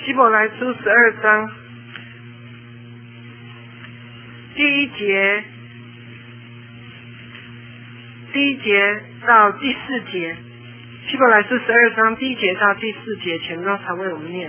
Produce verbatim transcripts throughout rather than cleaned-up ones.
希伯来书十二章第一节，第一节到第四节，希伯来书十二章第一节到第四节，请刚才为我们念。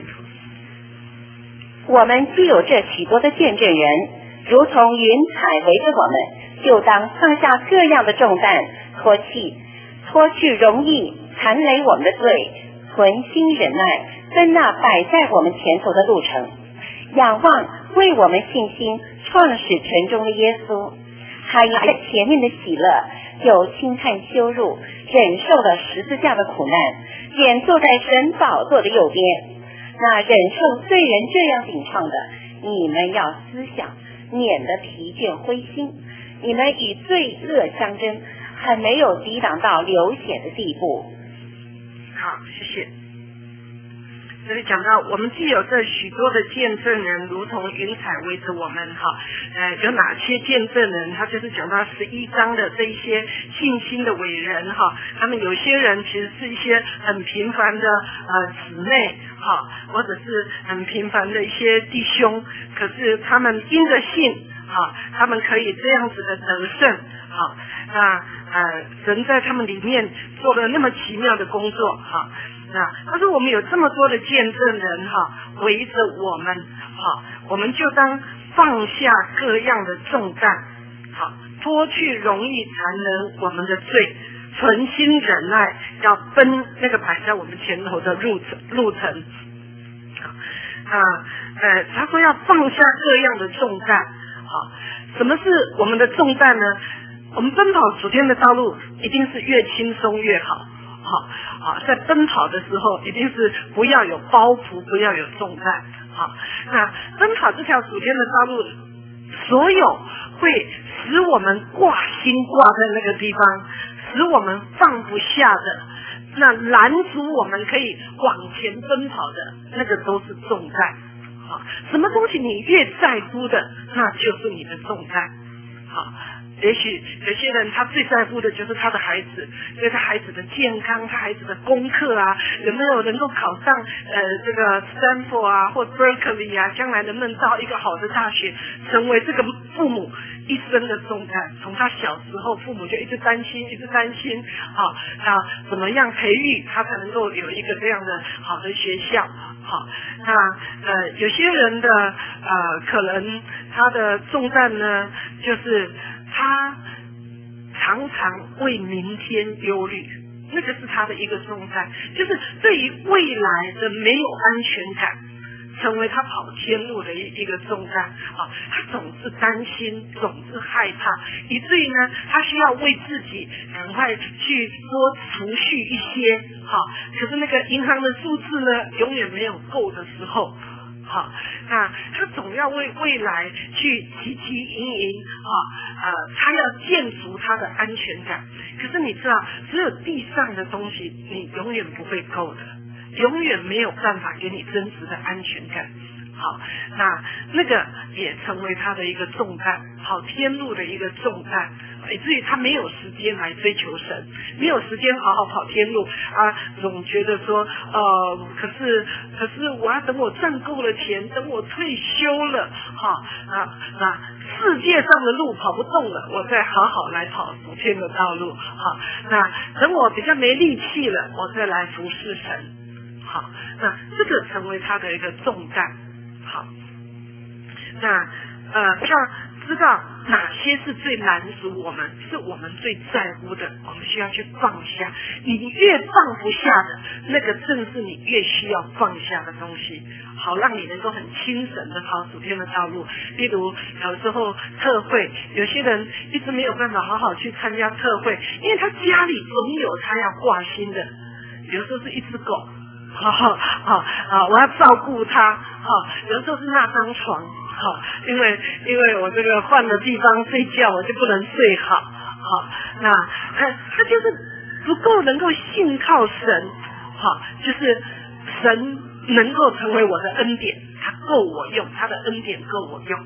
我们既有这许多的见证人，如同云彩围着我们，就当放下各样的重担，脱去脱去容易缠累我们的罪，存心忍耐，奔那摆在我们前头的路程，仰望为我们信心创始成终的耶稣，还有前面的喜乐，就轻看羞辱，忍受了十字架的苦难，便坐在神宝座的右边。那忍受罪人这样顶撞的，你们要思想，免得疲倦灰心。你们与罪恶相争，还没有抵挡到流血的地步。 好，谢谢。这里讲到，我们既有这许多的见证人，如同云彩围着我们，哈，呃，有哪些见证人？他就是讲到十一章的这一些信心的伟人，哈，他们有些人其实是一些很平凡的呃姊妹，哈，或者是很平凡的一些弟兄，可是他们因着信，哈，他们可以这样子的得胜，哈，那呃，神在他们里面做了那么奇妙的工作，哈。那他说我们有这么多的见证人哈围着我们，好，我们就当放下各样的重担，好，脱去容易缠人我们的罪，存心忍耐，要奔那个摆在我们前头的路程路程。啊呃，他说要放下各样的重担，好，什么是我们的重担呢？我们奔跑主天的道路，一定是越轻松越好。好啊，在奔跑的时候，一定是不要有包袱，不要有重担。好，那奔跑这条主天的道路，所有会使我们挂心挂在那个地方，使我们放不下的，那拦阻我们可以往前奔跑的，那个都是重担。好，什么东西你越在乎的，那就是你的重担。好。也许有些人他最在乎的就是他的孩子，对他孩子的健康，他孩子的功课啊，有没有能够考上呃这个 Stanford 啊或 Berkeley 啊，将来能不能到一个好的大学，成为这个父母一生的重担。从他小时候，父母就一直担心，一直担心，好，那怎么样培育他才能够有一个这样的好的学校？好，那呃有些人的呃可能他的重担呢，就是他常常为明天忧虑，那个是他的一个重担，就是对于未来的没有安全感，成为他跑天路的一一个重担啊！他总是担心，总是害怕，以至于呢，他需要为自己赶快去多储蓄一些，好，可是那个银行的数字呢，永远没有够的时候。好，那他总要为未来去汲汲营营，哈，呃，他要建筑他的安全感。可是你知道，只有地上的东西，你永远不会够的，永远没有办法给你真实的安全感。好，那那个也成为他的一个重担，跑天路的一个重担，以至于他没有时间来追求神，没有时间好好跑天路啊，总觉得说，呃，可是可是我要等我赚够了钱，等我退休了，哈啊那世界上的路跑不动了，我再好好来跑主天的道路，哈，那等我比较没力气了，我再来服侍神，好，那这个成为他的一个重担。好，那呃，要知道哪些是最拦阻我们，是我们最在乎的，我们需要去放下。你越放不下的，那个正是你越需要放下的东西，好让你能够很清神的跑主天的道路。例如有时候特会，有些人一直没有办法好好去参加特会，因为他家里总有他要挂心的，有时候是一只狗。好好好啊！我要照顾他。好，有时候是那张床。好，因为因为我这个换了地方睡觉，我就不能睡好。好，那他他就是不够能够信靠神。好，就是神能够成为我的恩典，他够我用，他的恩典够我用。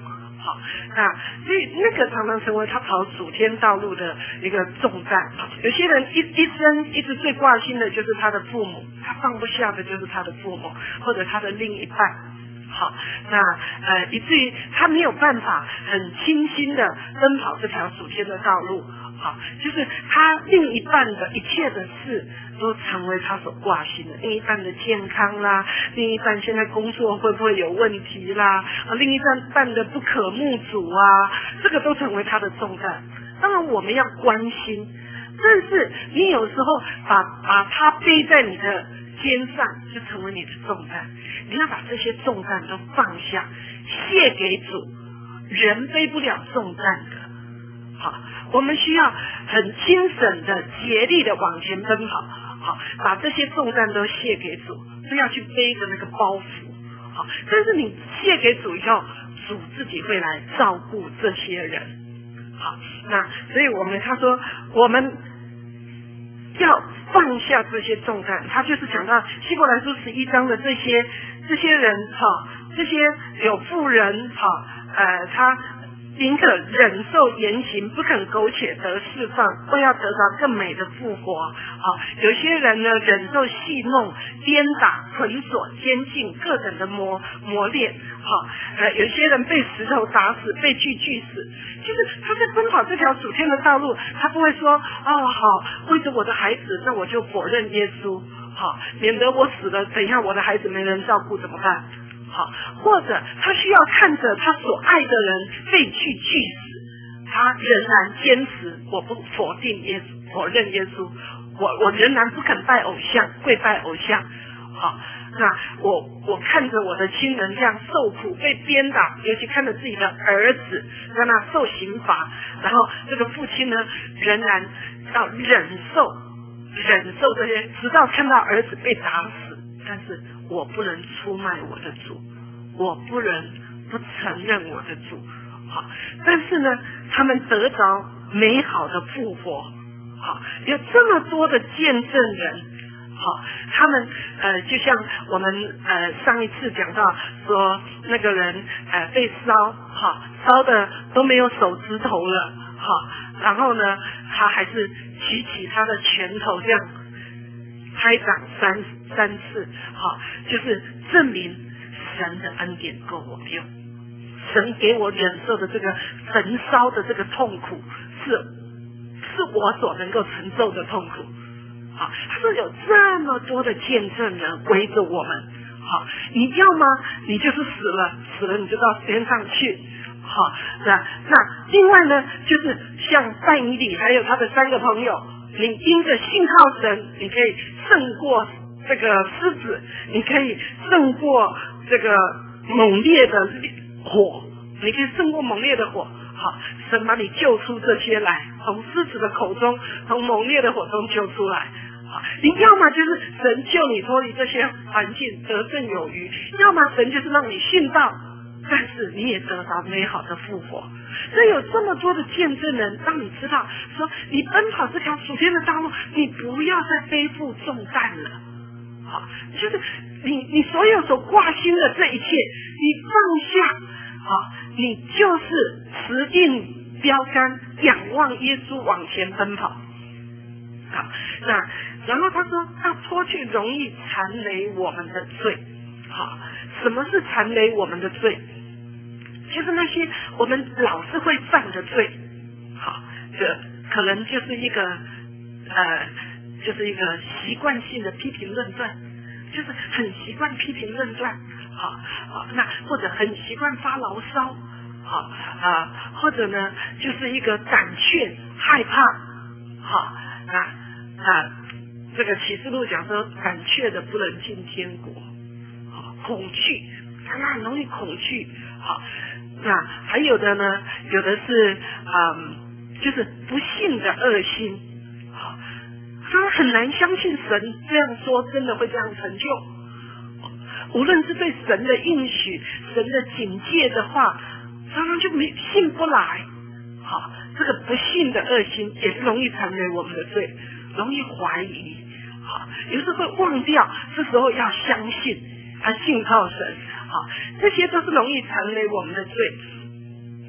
好，那所以那个常常成为他跑主天道路的一个重担。有些人一一生一直最挂心的就是他的父母，他放不下的就是他的父母或者他的另一半。好，那呃，以至于他没有办法很清新的奔跑这条主天的道路。好，就是他另一半的一切的事都成为他所挂心的，另一半的健康啦，另一半现在工作会不会有问题啦，啊，另一半半的不可目足啊，这个都成为他的重担。当然我们要关心，但是你有时候把把他背在你的肩上，就成为你的重担。你要把这些重担都放下，卸给主。人背不了重担的。好，我们需要很精神的、竭力的往前奔跑。好，把这些重担都卸给主，不要去背着那个包袱。好，但是你卸给主以后，主自己会来照顾这些人。好，那所以我们他说我们要放下这些重担，他就是讲到希伯来书十一章的这些这些人哈，这些有妇人哈，呃，他宁可忍受严刑，不肯苟且得释放，为要得到更美的复活。好，有些人呢忍受戏弄、鞭打、捆锁、监禁各等的磨磨练。好，呃，有些人被石头打死，被锯锯死。就是他在奔跑这条主天的道路，他不会说哦好，为着我的孩子，那我就否认耶稣。好，免得我死了，等一下我的孩子没人照顾怎么办？好，或者他需要看着他所爱的人被锯锯死，他仍然坚持我不否定耶稣，否认耶稣，我我仍然不肯拜偶像，跪拜偶像。好，那我我看着我的亲人这样受苦，被鞭打，尤其看着自己的儿子让他受刑罚，然后这个父亲呢仍然要忍受忍受这些，直到看到儿子被打死。但是我不能出卖我的主，我不能不承认我的主。好，但是呢，他们得着美好的复活。好，有这么多的见证人。好，他们呃，就像我们呃上一次讲到说，那个人呃被烧，好烧的都没有手指头了，好，然后呢，他还是举起他的拳头这样拍掌三三次，好，就是证明神的恩典够我用，神给我忍受的这个焚烧的这个痛苦是是我所能够承受的痛苦。好，他说有这么多的见证人围着我们。好，你要吗？你就是死了，死了你就到天上去。好，那那另外呢，就是像但以理还有他的三个朋友，你因着信靠神，你可以胜过这个狮子，你可以胜过这个猛烈的火，你可以胜过猛烈的火。好，神把你救出这些来，从狮子的口中，从猛烈的火中救出来。好，你要么就是神救你脱离这些环境，得胜有余；要么神就是让你信道，但是你也得到美好的复活。所以有这么多的见证人，让你知道说，你奔跑这条属天的道路，你不要再背负重担了。好，就是你你所有所挂心的这一切，你放下。好，你就是持定标杆，仰望耶稣往前奔跑。好，那然后他说要脱去容易缠累我们的罪。好，什么是缠累我们的罪？就是那些我们老是会犯的罪。好，这可能就是一个呃，就是一个习惯性的批评论断，就是很习惯批评论断。好，好，那或者很习惯发牢骚。好啊、呃，或者呢，就是一个胆怯、害怕。好，那啊，这个启示录讲说，胆怯的不能进天国。好，恐惧，他很容易恐惧。好，那还有的呢，有的是嗯，就是不信的恶心。好，他很难相信神这样说真的会这样成就。无论是对神的应许、神的警戒的话，常常就没信不来。好，这个不信的恶心也是容易缠累我们的罪，容易怀疑。好，有时候会忘掉，这时候要相信，要信靠神。好，这些都是容易缠累我们的罪。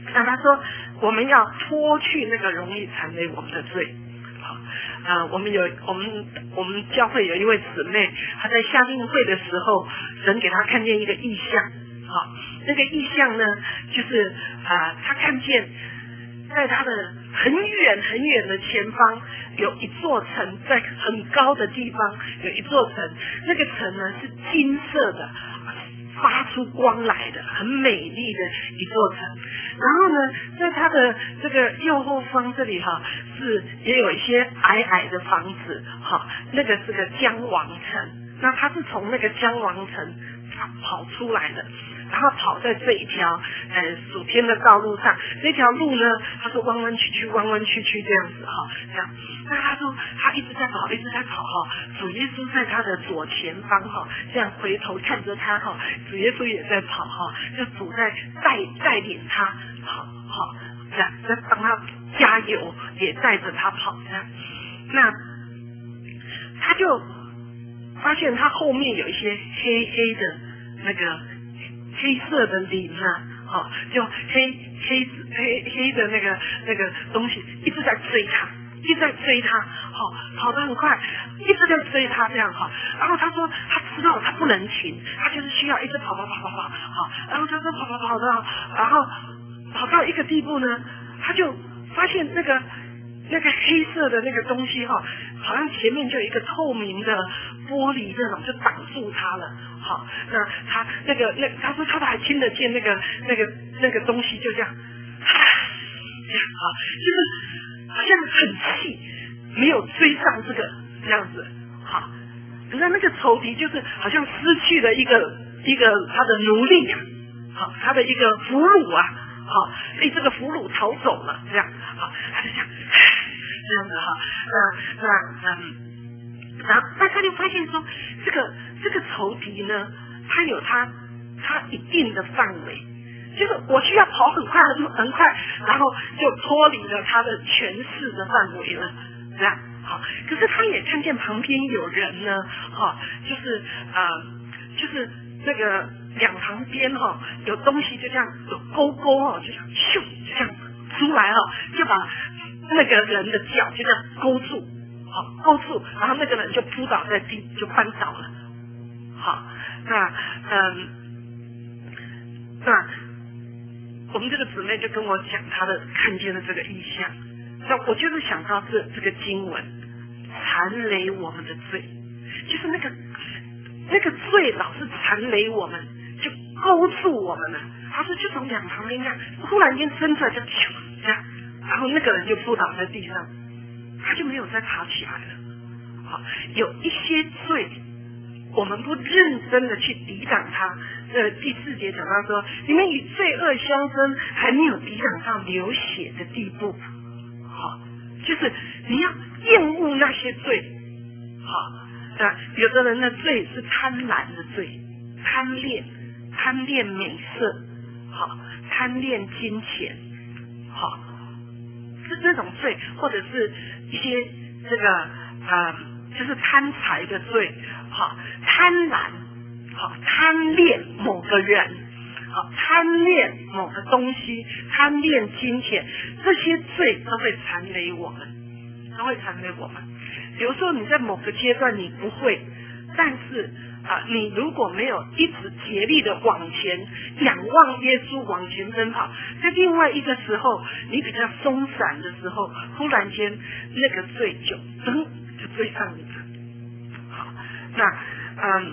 那他说我们要脱去那个容易缠累我们的罪。好，呃，我们有我们我们教会有一位姊妹，她在夏令会的时候，神给她看见一个异象。好，那个异象呢，就是啊、呃，她看见在她的很远很远的前方有一座城，在很高的地方有一座城，那个城呢是金色的，发出光来的，很美丽的一座城。然后呢，在它的这个右后方这里哈，是也有一些矮矮的房子，哈，那个是个将王城。那它是从那个将王城跑出来的，然后跑在这一条呃属天的道路上。这条路呢，它是弯弯曲曲、弯弯曲曲这样子哈，这样。那他说他一直在跑，一直在跑哈。主耶稣在他的左前方哈，这样回头看着他哈。主耶稣也在跑哈，就主在带带领他，好好这样在帮他加油，也带着他跑这样。那他就发现他后面有一些黑黑的那个黑色的灵啊，好、哦，就黑黑黑黑的那个那个东西一直在追他。一直在追他，好、哦，跑得很快，一直在追他这样哈。然后他说他知道他不能停，他就是需要一直跑跑跑跑跑，好。然后他说跑跑跑到，然后跑到一个地步呢，他就发现那个那个黑色的那个东西哈，好像前面就有一个透明的玻璃这种就挡住他了。好，那他那个那他说他还听得见那个那个那个东西就这样，这样啊，就是。好像很气，没有追上这个这样子，好，可是那个仇敌就是好像失去了一个一个他的奴隶啊，好，他的一个俘虏啊，好，被这个俘虏逃走了，这样，好，他就想这样子哈，那那嗯，然后那他就发现说，这个这个仇敌呢，他有他他一定的范围。就是我需要跑很快很很快，然后就脱离了他的权势的范围了，这样好。可是他也看见旁边有人呢，哈，就是呃，就是那个两旁边哈有东西就这样有勾勾哦，就这样咻就这样出来哈，就把那个人的脚就这样勾住，好勾住，然后那个人就扑倒在地，就翻倒了。好，那嗯，那。我们这个姊妹就跟我讲她的看见的这个意象，那我就是想到这这个经文，缠累我们的罪，就是那个那个罪老是缠累我们，就勾住我们了。他说就从两旁边这样，忽然间伸出来就这样，然后那个人就扑倒在地上，他就没有再爬起来了。好，有一些罪。我们不认真的去抵挡它。呃，第四节讲到说，你们与罪恶相争，还没有抵挡到流血的地步。好，就是你要厌恶那些罪。好，那有的人的罪是贪婪的罪，贪恋，贪恋美色，好，贪恋金钱，好，是这种罪，或者是一些这个呃，就是贪财的罪。好，贪婪，好，贪恋某个人，好，贪恋某个东西，贪恋金钱，这些罪都会缠累我们，都会缠累我们。比如说你在某个阶段你不会，但是啊，你如果没有一直竭力的往前仰望耶稣往前奔跑，在另外一个时候你比较松散的时候，忽然间那个罪就噔就追上你了。那嗯，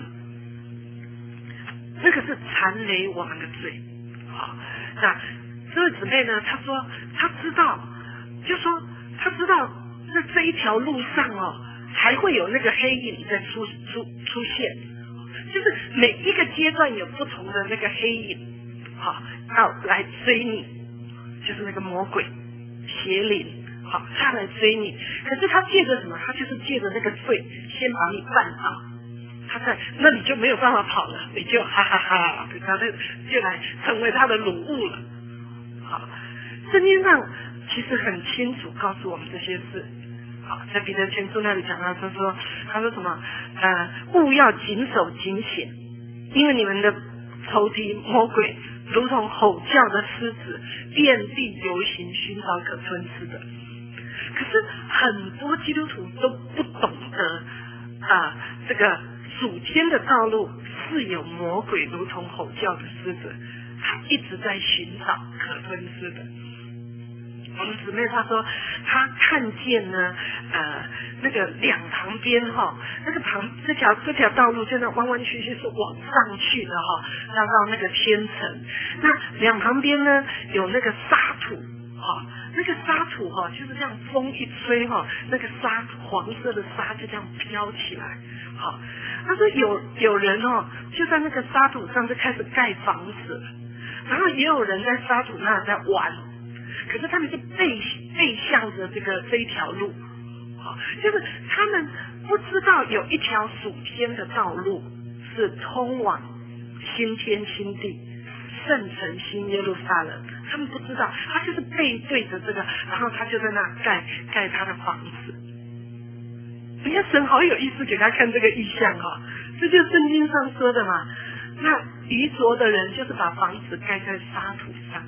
这个是缠累我们的罪。好，那这位姊妹呢，她说她知道，就说她知道在这一条路上哦，还会有那个黑影在出出出现，就是每一个阶段有不同的那个黑影，好，要来追你，就是那个魔鬼邪灵，好，他来追你。可是他借着什么？他就是借着那个罪，先把你绊倒。他在那你就没有办法跑了，你就哈哈哈，他就就来成为他的掳物了。好，圣经上其实很清楚告诉我们这些事。好，在彼得前书那里讲到，他说他说什么？呃，务要谨守警醒，因为你们的仇敌魔鬼如同吼叫的狮子，遍地游行，寻找可吞吃的。可是很多基督徒都不懂得啊、呃，这个属天的道路是有魔鬼如同吼叫的狮子，他一直在寻找可吞吃的。我们姊妹她说，她看见呢，呃，那个两旁边哈，那个旁这条这条道路真的弯弯曲曲是往上去的哈，要到那个天城。那两旁边呢有那个沙土哈，那个沙土哈就是这样风一吹哈，那个沙黄色的沙就这样飘起来。好，他说有有人哦就在那个沙土上就开始盖房子了，然后也有人在沙土那在玩。可是他们是背背向着这个这一条路，好，就是他们不知道有一条属天的道路是通往新天新地、圣城新耶路撒冷，他们不知道，他就是背对着这个，然后他就在那盖盖他的房子。你看神好有意思，给他看这个意象哈，这就是圣经上说的嘛。那愚拙的人就是把房子盖在沙土上。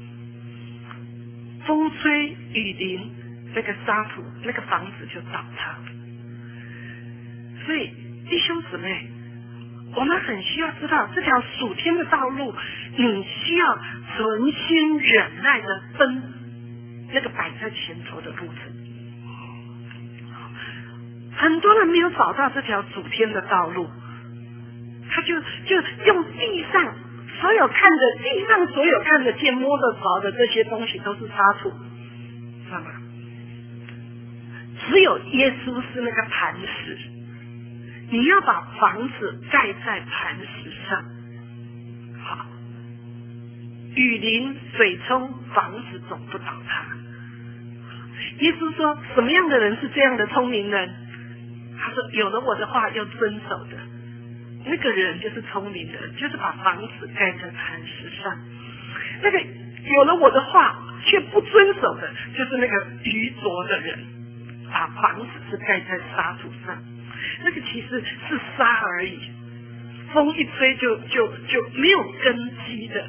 风吹雨淋，那个沙土那个房子就倒塌了。所以弟兄姊妹，我们很需要知道这条属天的道路，你需要存心忍耐的奔那个摆在前头的路程。很多人没有找到这条属天的道路，他就就用地上所有看的地上所有看得见摸得着的这些东西都是沙土，知道吗？只有耶稣是那个磐石，你要把房子盖在磐石上。好，雨淋水冲，房子总不倒塌。耶稣说，什么样的人是这样的聪明人？他说，有了我的话要遵守的。那个人就是聪明的，就是把房子盖在磐石上。那个有了我的话却不遵守的，就是那个愚拙的人，把房子是盖在沙土上。那个其实是沙而已，风一吹就就就没有根基的。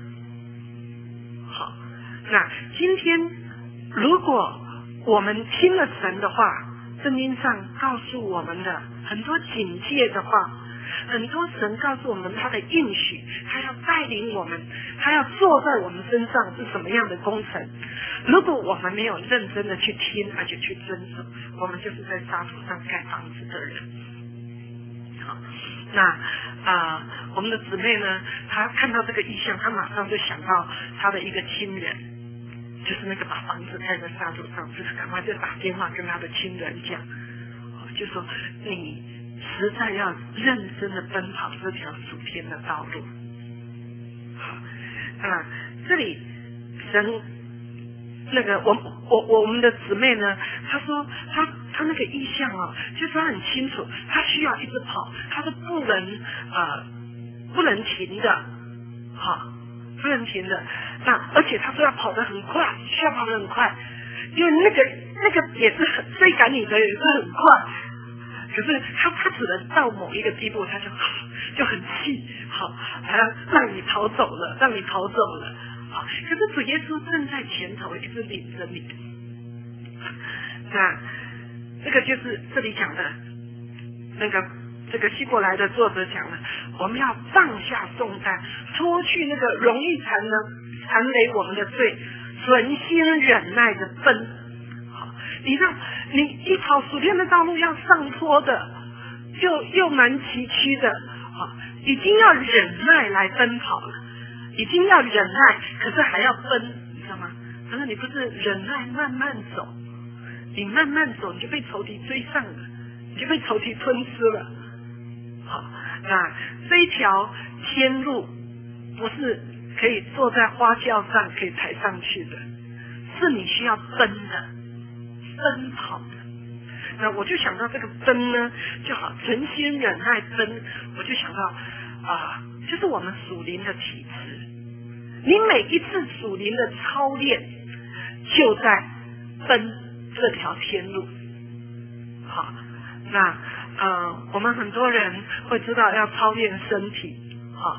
好，那今天如果我们听了神的话，圣经上告诉我们的很多警戒的话，很多神告诉我们他的应许，他要带领我们，他要坐在我们身上是什么样的工程。如果我们没有认真的去听而且去遵守，我们就是在沙土上盖房子的人。好，那啊、呃，我们的姊妹呢，她看到这个意象，她马上就想到她的一个亲人，就是那个把房子盖在沙土上，就是赶快就打电话跟她的亲人讲，就说你实在要认真的奔跑这条属天的道路。好，啊，这里神那个我我我们的姊妹呢，她说她她那个意向哦，就是她很清楚，她需要一直跑，她是不能呃不能停的，好，不能停的。那而且她说要跑得很快，需要跑得很快，因为那个那个也是很追赶你的也是很快。可是他他只能到某一个地步，他就就很气，好，还要让你逃走了，让你逃走了，好。可是主耶稣正在前头，一直领着你。那这个就是这里讲的，那个这个希伯来的作者讲的，我们要放下重担，脱去那个容易缠呢缠累我们的罪，存心忍耐的奔。你让你一条属天的道路要上坡的，又又蛮崎岖的，好，已经要忍耐来奔跑了，已经要忍耐，可是还要奔，你知道吗？可是你不是忍耐慢慢走，你慢慢走，你就被仇敌追上了，你就被仇敌吞吃了。好，那这一条天路不是可以坐在花轿上可以抬上去的，是你需要奔的。奔跑的，那我就想到这个奔呢，就好存心忍耐奔，我就想到啊、呃，就是我们属灵的体质。你每一次属灵的操练，就在奔这条天路。好，那呃，我们很多人会知道要操练身体，好，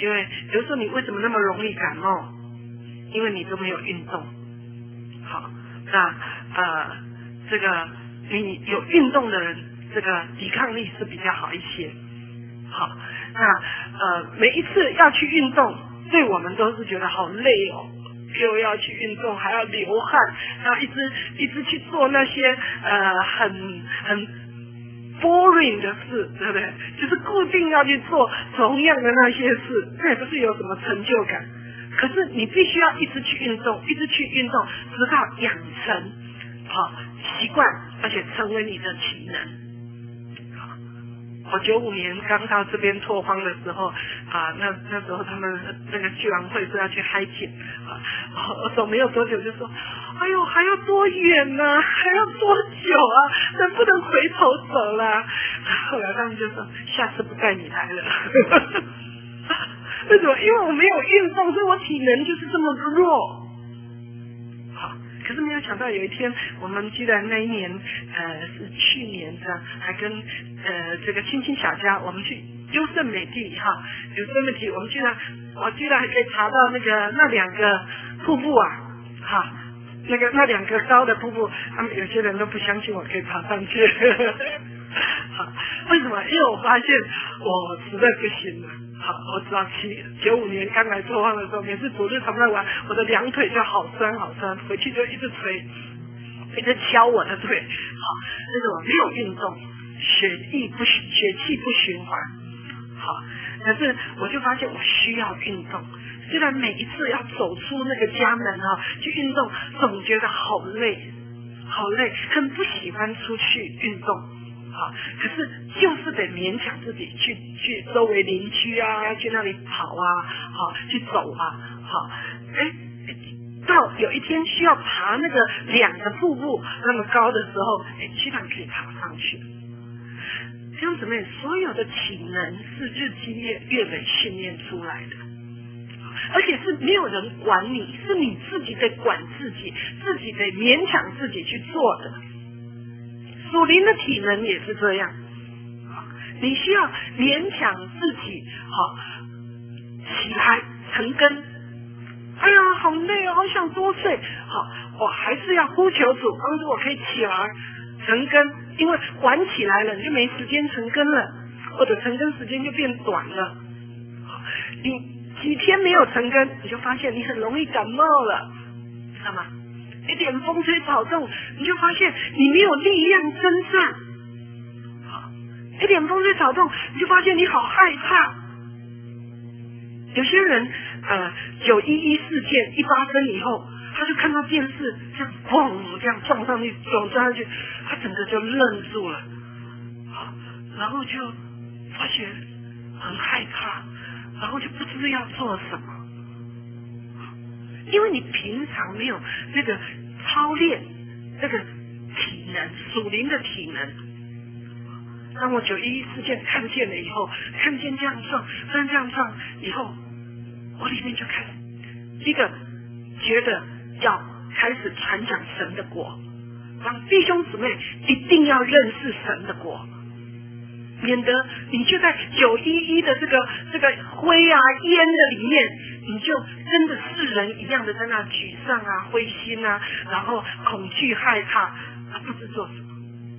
因为比如说你为什么那么容易感冒？因为你都没有运动。好，那呃，这个你有运动的人，这个抵抗力是比较好一些。好，那呃，每一次要去运动，对我们都是觉得好累哦，又要去运动，还要流汗，然后一直一直去做那些呃很很 boring 的事，对不对？就是固定要去做同样的那些事，那也不是有什么成就感。可是你必须要一直去运动，一直去运动，直到养成好习惯，而且成为你的体能。我九五年刚到这边拓荒的时候啊，那那时候他们那个聚完会说要去 hiking 啊，我走没有多久就说，哎呦还要多远呢、啊？还要多久啊？能不能回头走了？后来他们就说下次不带你来了。为什么？因为我没有运动，所以我体能就是这么弱。好，可是没有想到有一天，我们居然那一年，呃，是去年的，还跟呃这个亲亲小家，我们去优胜美地哈，优胜美地，我们居然，我居然还可以查到那个那两个瀑布啊，哈，那个那两个高的瀑布，他们有些人都不相信我可以爬上去。好，为什么？因为我发现我实在不行了。好，我知道七九五年刚来拓荒的时候，每次主日他们在玩，我的两腿就好酸好酸，回去就一直捶，一直敲我的腿。好，这是我没有运动，血液不血气不循环。好，可是我就发现我需要运动。虽然每一次要走出那个家门啊，去运动，总觉得好累，好累，很不喜欢出去运动。好，可是就是得勉强自己去去周围邻居啊，去那里跑啊，好去走啊，好，哎，到有一天需要爬那个两个瀑布那么高的时候，哎，居然可以爬上去。弟兄姊妹，所有的体能是日积月月累训练出来的，而且是没有人管你，是你自己得管自己，自己得勉强自己去做的。属灵的体能也是这样，你需要勉强自己好起来成根。哎呀，好累哦，好想多睡。好，我还是要呼求主帮助我可以起来成根，因为晚起来了你就没时间成根了，或者成根时间就变短了。你几天没有成根，你就发现你很容易感冒了，知道吗？一点风吹草动，你就发现你没有力量征战。好，一点风吹草动，你就发现你好害怕。有些人，呃，九一一事件一发生以后，他就看到电视这样砰这样撞上去，撞上去，他整个就愣住了。好，然后就发现很害怕，然后就不知道要做什么。因为你平常没有那个操练那个体能，属灵的体能。当我九一一事件看见了以后，看见这样撞，看这样撞以后，我里面就开始一个觉得要开始传讲神的国，让弟兄姊妹一定要认识神的国，免得你就在九一一的这个这个灰啊烟的里面，你就真的是人一样的在那沮丧啊灰心啊，然后恐惧害怕啊，不知做什么。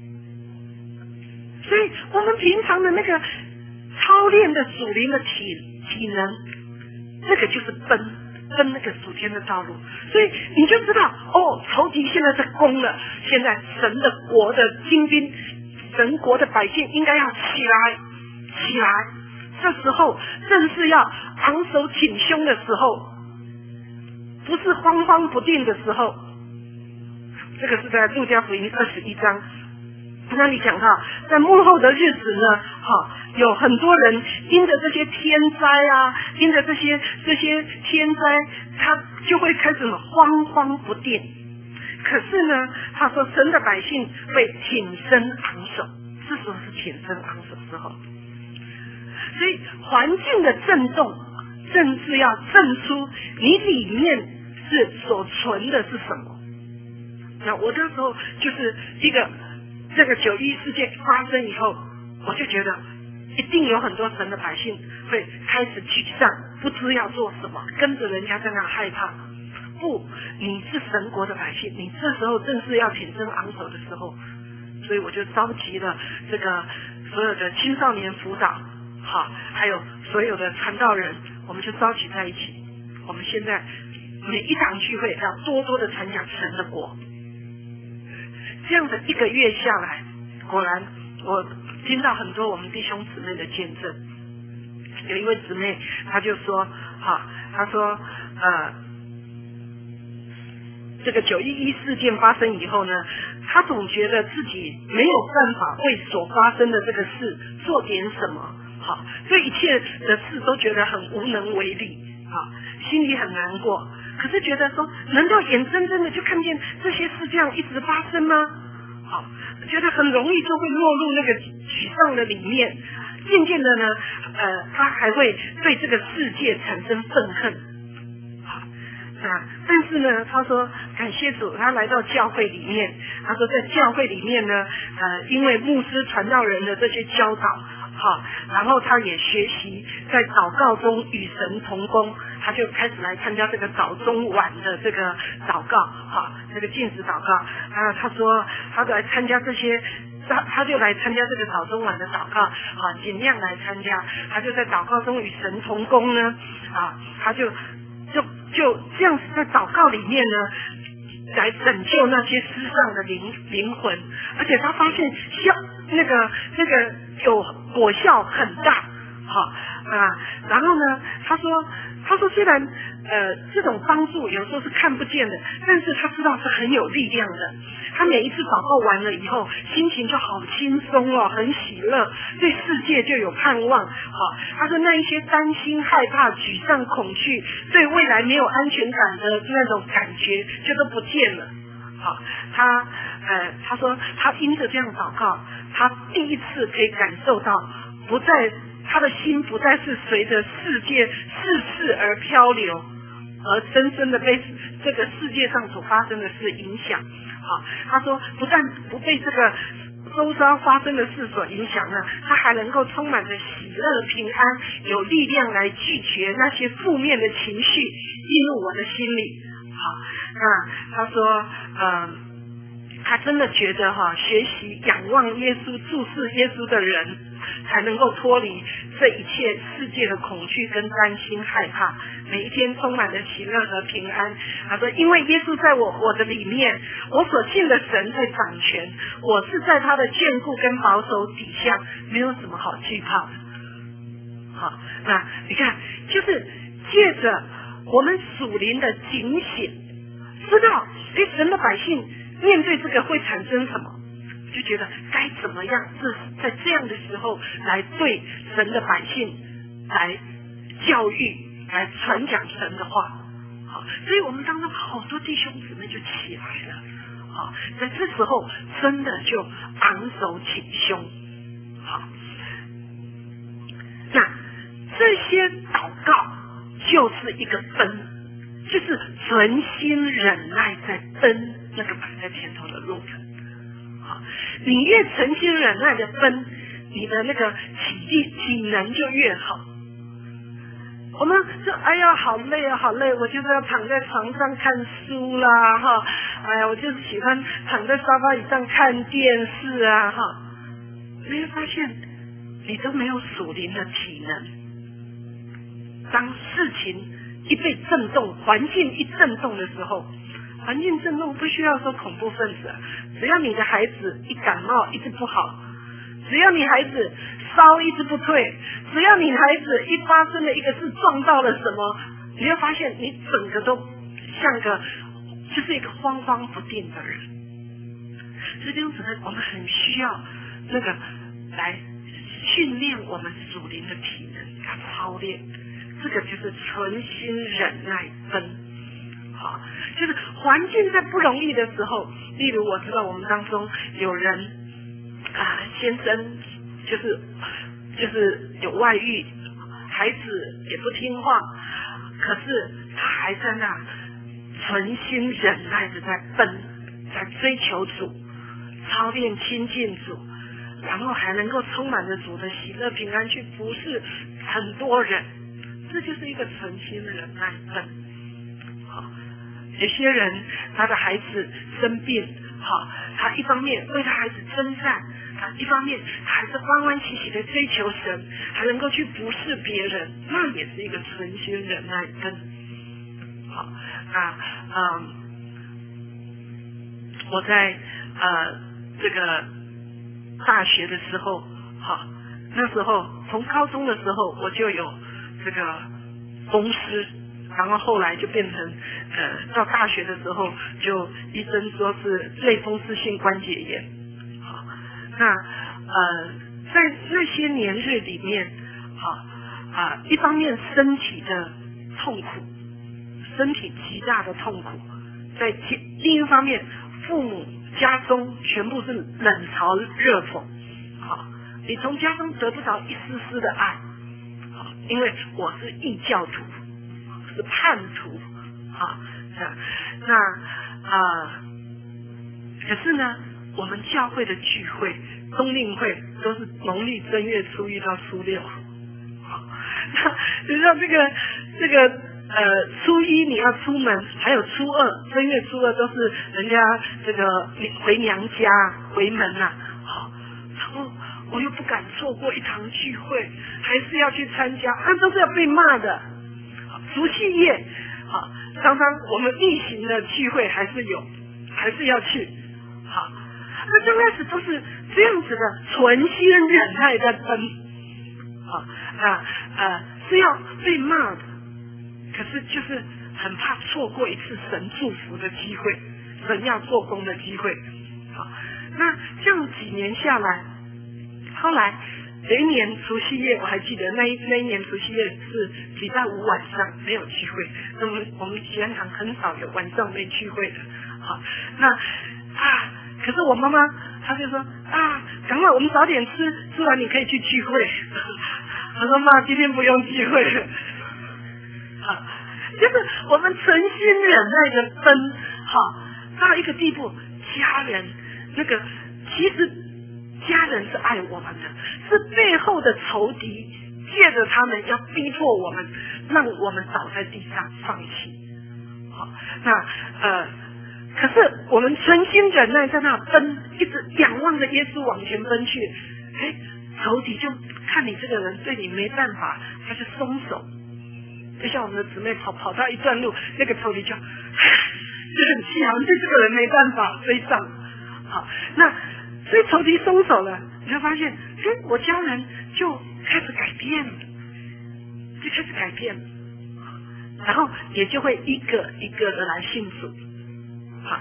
所以我们平常的那个操练的属灵的体体能，那个就是奔奔那个属天的道路。所以你就知道哦，仇敌现在在攻了，现在神的国的精兵，神国的百姓应该要起来起来，这时候正是要昂首挺胸的时候，不是慌慌不定的时候。这个是在路加福音二十一章那里讲到，在幕后的日子呢，哈，有很多人因着这些天灾啊，因着这些这些天灾，他就会开始慌慌不定。可是呢，他说神的百姓会挺身昂首，这时候是挺身昂首之后。所以环境的震动，正是要震出你里面是所存的是什么。那我那时候就是一个这个九一事件发生以后，我就觉得一定有很多神的百姓会开始沮丧，不知要做什么，跟着人家在那害怕。不，你是神国的百姓，你这时候正是要挺身昂首的时候。所以我就召集了这个所有的青少年辅导，好，还有所有的传道人，我们就召集在一起。我们现在每一场聚会要多多的传讲神的国。这样的一个月下来，果然我听到很多我们弟兄姊妹的见证。有一位姊妹，她就说，哈，她说，呃，这个九一一事件发生以后呢，她总觉得自己没有办法为所发生的这个事做点什么，好，对一切的事都觉得很无能为力，好，心里很难过。可是觉得说，难道眼睁睁的就看见这些事这样一直发生吗？好，觉得很容易就会落入那个沮丧的里面。渐渐的呢，呃，他还会对这个世界产生愤恨。好，啊，但是呢，他说感谢主，他来到教会里面，他说在教会里面呢，呃，因为牧师传道人的这些教导。好，然后他也学习在祷告中与神同工，他就开始来参加这个早中晚的这个祷告，好，这个禁食祷告。啊，他说他来参加这些，他他就来参加这个早中晚的祷告，好，尽量来参加。他就在祷告中与神同工呢，啊，他就就就这样子在祷告里面呢，来拯救那些失丧的灵灵魂，而且他发现效那个那个有果效很大，好啊。然后呢，他说他说虽然呃这种帮助有时候是看不见的，但是他知道是很有力量的。他每一次祷告完了以后，心情就好轻松哦，很喜乐，对世界就有盼望。好，他说那一些担心、害怕、沮丧、恐惧，对未来没有安全感的那种感觉就都不见了。好，他呃他说他因着这样祷告，他第一次可以感受到，不再他的心不再是随着世界世事而漂流，而深深的被这个世界上所发生的事影响。好，他说不但不被这个周遭发生的事所影响呢，他还能够充满着喜乐平安，有力量来拒绝那些负面的情绪进入我的心里。好，那他说嗯他真的觉得哈，学习仰望耶稣、注视耶稣的人，才能够脱离这一切世界的恐惧跟担心、害怕，每一天充满了喜乐和平安。他说，因为耶稣在我我的里面，我所信的神在掌权，我是在他的眷顾跟保守底下，没有什么好惧怕的。好，那你看，就是借着我们属灵的警醒，知道哎，神的百姓面对这个会产生什么，就觉得该怎么样是在这样的时候来对神的百姓来教育，来传讲神的话。好，所以我们当中好多弟兄姊妹就起来了。好，在这时候真的就昂首挺胸。好，那这些祷告就是一个奔，就是存心忍耐在奔那个摆在前头的路程。好，你越存心忍耐的奔，你的那个体力体能就越好。我们说哎呀好累啊好累，我就是要躺在床上看书啦哈，哎呀我就是喜欢躺在沙发椅上看电视啊哈。你会发现你都没有属灵的体能。当事情一被震动，环境一震动的时候，环境震动不需要说恐怖分子，只要你的孩子一感冒一直不好，只要你孩子烧一直不退，只要你孩子一发生了一个事撞到了什么，你会发现你整个都像个就是一个慌慌不定的人。所以这样子呢，我们很需要那个来训练我们属灵的体能，要操练。这个就是存心忍耐奔。好，就是环境在不容易的时候，例如我知道我们当中有人啊，先生就是就是有外遇，孩子也不听话，可是他还在那存心忍耐着在奔，在追求主，操练亲近主， 然后还能够充满着主的喜乐平安去服侍很多人，这就是一个存心的忍耐分。好，有些人他的孩子生病，好，他一方面为他孩子征战，啊，一方面他还是欢欢喜喜的追求神，还能够去服侍别人，那也是一个存心忍耐分。好，那嗯。我在呃这个大学的时候，好，那时候从高中的时候我就有这个风湿，然后后来就变成呃到大学的时候就医生说是类风湿性关节炎。好，那呃在那些年日里面，好啊、呃，一方面身体的痛苦，身体极大的痛苦，在另一方面。父母家中全部是冷嘲热讽，好，你从家中得不到一丝丝的爱，好，因为我是异教徒，是叛徒，啊，那啊、呃，可是呢，我们教会的聚会，冬令会都是农历正月初一到初六，好，那就像这个这个。呃，初一你要出门，还有初二，正月初二都是人家这个回娘家回门呐、啊，好，然后我又不敢错过一堂聚会，还是要去参加，啊，都是要被骂的。除夕夜，好，常常我们例行的聚会还是有，还是要去，好，那刚开始都是这样子的，存心忍耐在奔，好，啊呃是要被骂的。可是就是很怕错过一次神祝福的机会，神要做工的机会。好，那这样几年下来，后来有一年除夕夜，我还记得那一那一年除夕夜是礼拜五晚上没有聚会，那么我们喜安堂很少有晚上没聚会的。好，那啊，可是我妈妈她就说啊，赶快我们早点吃，吃完你可以去聚会。我说妈，今天不用聚会了。啊，就是我们存心忍耐的分，好到一个地步，家人那个其实家人是爱我们的，是背后的仇敌借着他们要逼迫我们，让我们倒在地上放弃。好，那呃，可是我们存心忍耐在那奔，一直仰望着耶稣往前奔去，哎，仇敌就看你这个人对你没办法，他就松手。就像我们的姊妹跑跑到一段路，那个仇敌就就很气，好像对这个人没办法追上。好，那所以仇敌松手了，你就发现，哎，我家人就开始改变了，就开始改变了，然后也就会一个一个的来信主。好，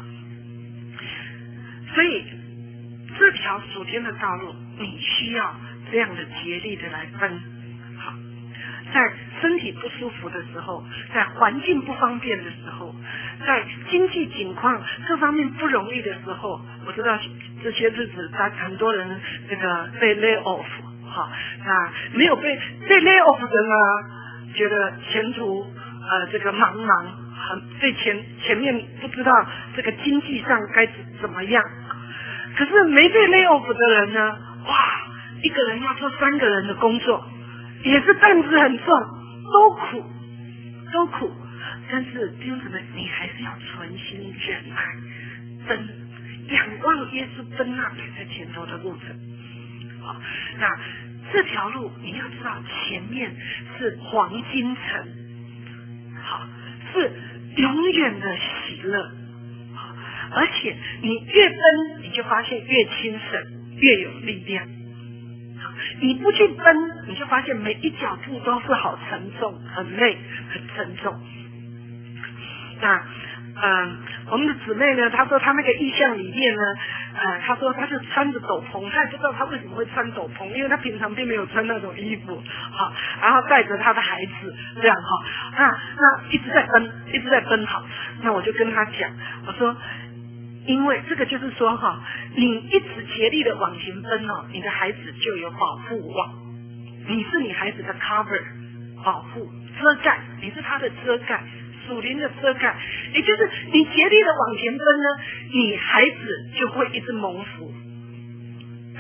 所以这条属天的道路，你需要这样的竭力的来分。好，在身体不舒服的时候，在环境不方便的时候，在经济境况各方面不容易的时候，我知道这些日子他很多人这个被 lay off， 好，那没有被被 lay off 的呢，觉得前途呃这个茫茫，很对前前面不知道这个经济上该怎么样。可是没被 lay off 的人呢，哇，一个人要做三个人的工作，也是担子很重，都苦，都苦。但是弟兄姊妹，你还是要存心忍耐，奔仰望耶稣，奔那摆在前头的路程。好，那这条路你要知道，前面是黄金城，好，是永远的喜乐。而且你越奔，你就发现越轻省，越有力量。你不去奔，你就发现每一脚步都是好沉重、很累、很沉重。那嗯、呃，我们的姊妹呢，她说她那个意象里面呢，呃，她说她是穿着斗篷，她也不知道她为什么会穿斗篷，因为她平常并没有穿那种衣服，好，然后带着她的孩子这样哈，那那一直在奔，一直在奔跑。那我就跟她讲，我说。因为这个就是说哈，你一直竭力的往前奔哦，你的孩子就有保护网，你是你孩子的 cover 保护遮盖，你是他的遮盖，属灵的遮盖，也就是你竭力的往前奔呢，你孩子就会一直蒙福，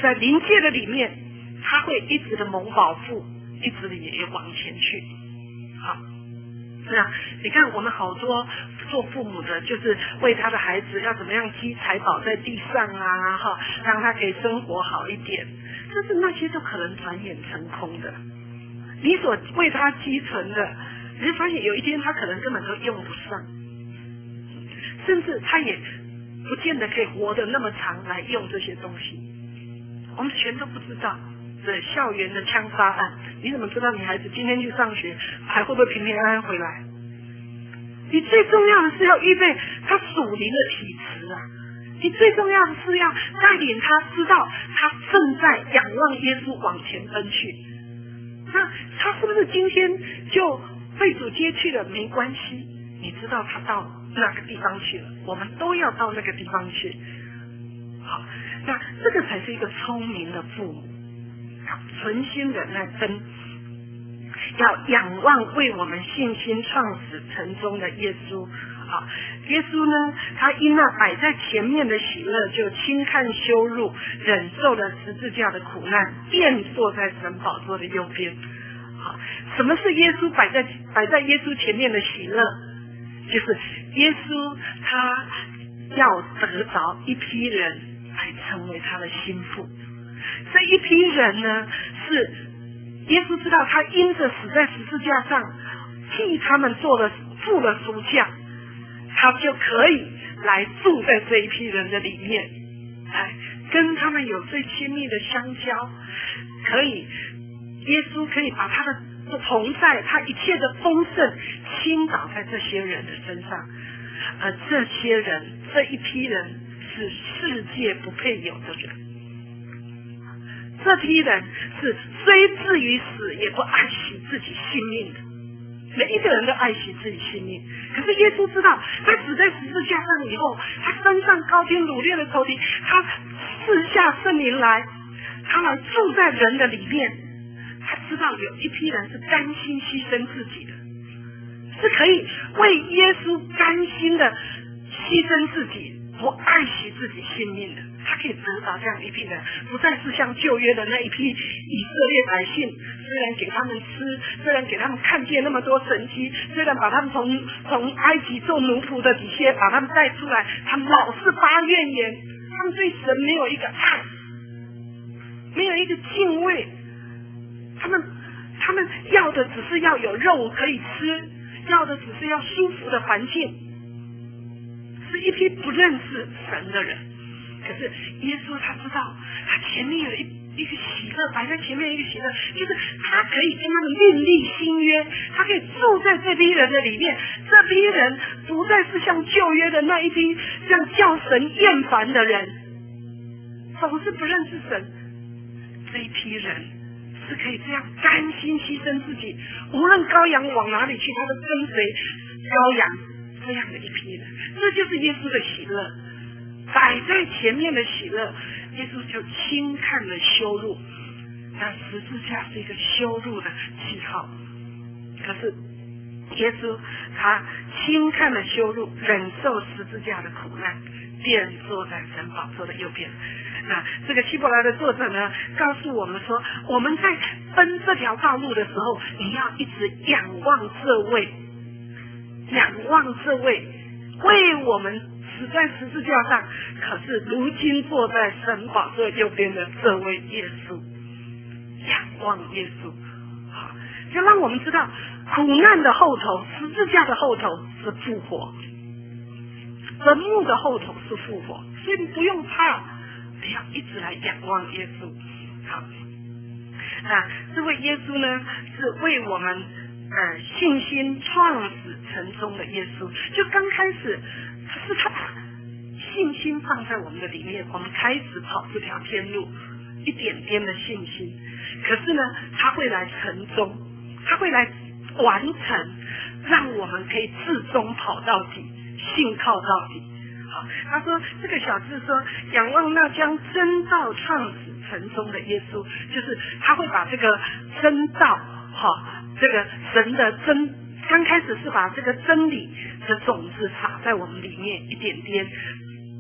在灵界的里面，他会一直的蒙保护，一直的也往前去。好，那你看我们好多做父母的，就是为他的孩子要怎么样积财宝在地上啊，哈，让他可以生活好一点，但是那些都可能转眼成空的。你所为他积存的，你会发现有一天他可能根本都用不上，甚至他也不见得可以活得那么长来用这些东西。我们全都不知道的校园的枪杀案，你怎么知道你孩子今天去上学还会不会平平安安回来？你最重要的是要预备他属灵的体质啊！你最重要的是要带领他知道他正在仰望耶稣往前奔去。那他是不是今天就被主接去了？没关系，你知道他到那个地方去了，我们都要到那个地方去。好，那这个才是一个聪明的父母，存心忍耐真，要仰望为我们信心创始成终的耶稣。好，耶稣呢，他因那摆在前面的喜乐，就轻看羞辱，忍受了十字架的苦难，便坐在神宝座的右边。好，什么是耶稣摆在摆在耶稣前面的喜乐？就是耶稣他要得着一批人来成为他的心腹。这一批人呢，是耶稣知道他因着死在十字架上替他们做了付了赎价，他就可以来住在这一批人的里面，来跟他们有最亲密的相交，可以耶稣可以把他的同在，他一切的丰盛倾倒在这些人的身上，而这些人这一批人是世界不配有的人，这批人是虽至于死也不爱惜自己性命的。每一个人都爱惜自己性命，可是耶稣知道他死在十字架上以后，他身上高天掳掠的仇敌，他赐下圣灵来，他来住在人的里面。他知道有一批人是甘心牺牲自己的，是可以为耶稣甘心的牺牲自己，不爱惜自己性命的。他可以得到这样一批人，不再是像旧约的那一批以色列百姓，虽然给他们吃，虽然给他们看见那么多神迹，虽然把他们从从埃及做奴仆的底下把他们带出来，他们老是发怨言，他们对神没有一个爱，没有一个敬畏，他们他们要的只是要有肉可以吃，要的只是要舒服的环境，是一批不认识神的人。可是耶稣他知道，他前面有一一个喜乐，摆在前面一个喜乐，就是他可以跟他们另立新约，他可以住在这批人的里面。这批人不再是像旧约的那一批这样叫神厌烦的人，总是不认识神。这一批人是可以这样甘心牺牲自己，无论羔羊往哪里去，他都跟随羔羊，这样的一批人，这就是耶稣的喜乐。摆在前面的喜乐，耶稣就轻看了羞辱。那十字架是一个羞辱的记号，可是耶稣他轻看了羞辱，忍受十字架的苦难，便坐在神宝座的右边。那这个希伯来的作者呢，告诉我们说，我们在奔这条道路的时候，你要一直仰望这位，仰望这位为我们死在十字架上，可是如今坐在神宝座右边的这位耶稣，仰望耶稣，好，就让我们知道苦难的后头，十字架的后头是复活，坟墓的后头是复活，所以你不用怕，你要一直来仰望耶稣。好，那这位耶稣呢，是为我们呃信心创始成终的耶稣。就刚开始是他把信心放在我们的里面，我们开始跑这条天路，一点点的信心。可是呢，他会来成终，他会来完成，让我们可以至终跑到底，信靠到底。好，他说这个小字说，仰望那将真道创始成终的耶稣，就是他会把这个真道，好，这个神的真，刚开始是把这个真理的种子撒在我们里面，一点点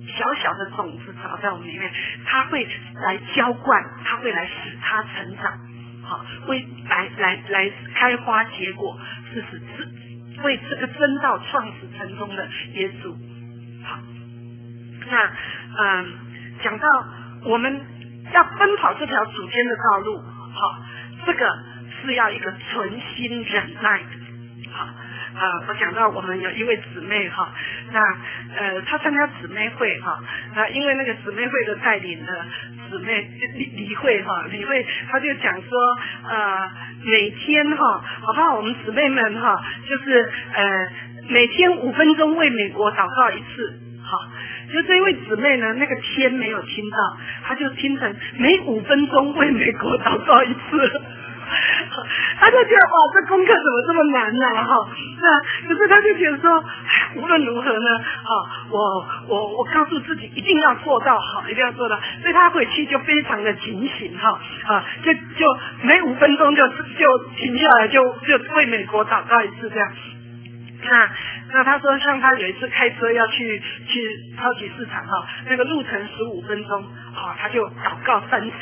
小小的种子撒在我们里面，它会来浇灌，它会来使它成长，好，会来来来开花结果，是使这为这个真道创始成终的耶稣。好，那嗯，讲到我们要奔跑这条主间的道路，好，这个是要一个存心忍耐的，好。啊、呃，我讲到我们有一位姊妹哈，那呃，她参加姊妹会哈，那因为那个姊妹会的带领的姊妹李李慧哈，李慧她就讲说，呃，每天哈，好不好？我们姊妹们哈，就是呃，每天五分钟为美国祷告一次，好，就这一位姊妹呢，那个天没有听到，她就听成每五分钟为美国祷告一次。他就觉得哇，这功课怎么这么难呢、啊？哈，那可是他就觉得说，无论如何呢，哈，我我我告诉自己一定要做到好，一定要做到，所以他回去就非常的警醒哈，啊，就就每五分钟就就停下来，就就为美国祷告一次这样。那那他说，像他有一次开车要去去超级市场哈，那个路程十五分钟，好，他就祷告三次。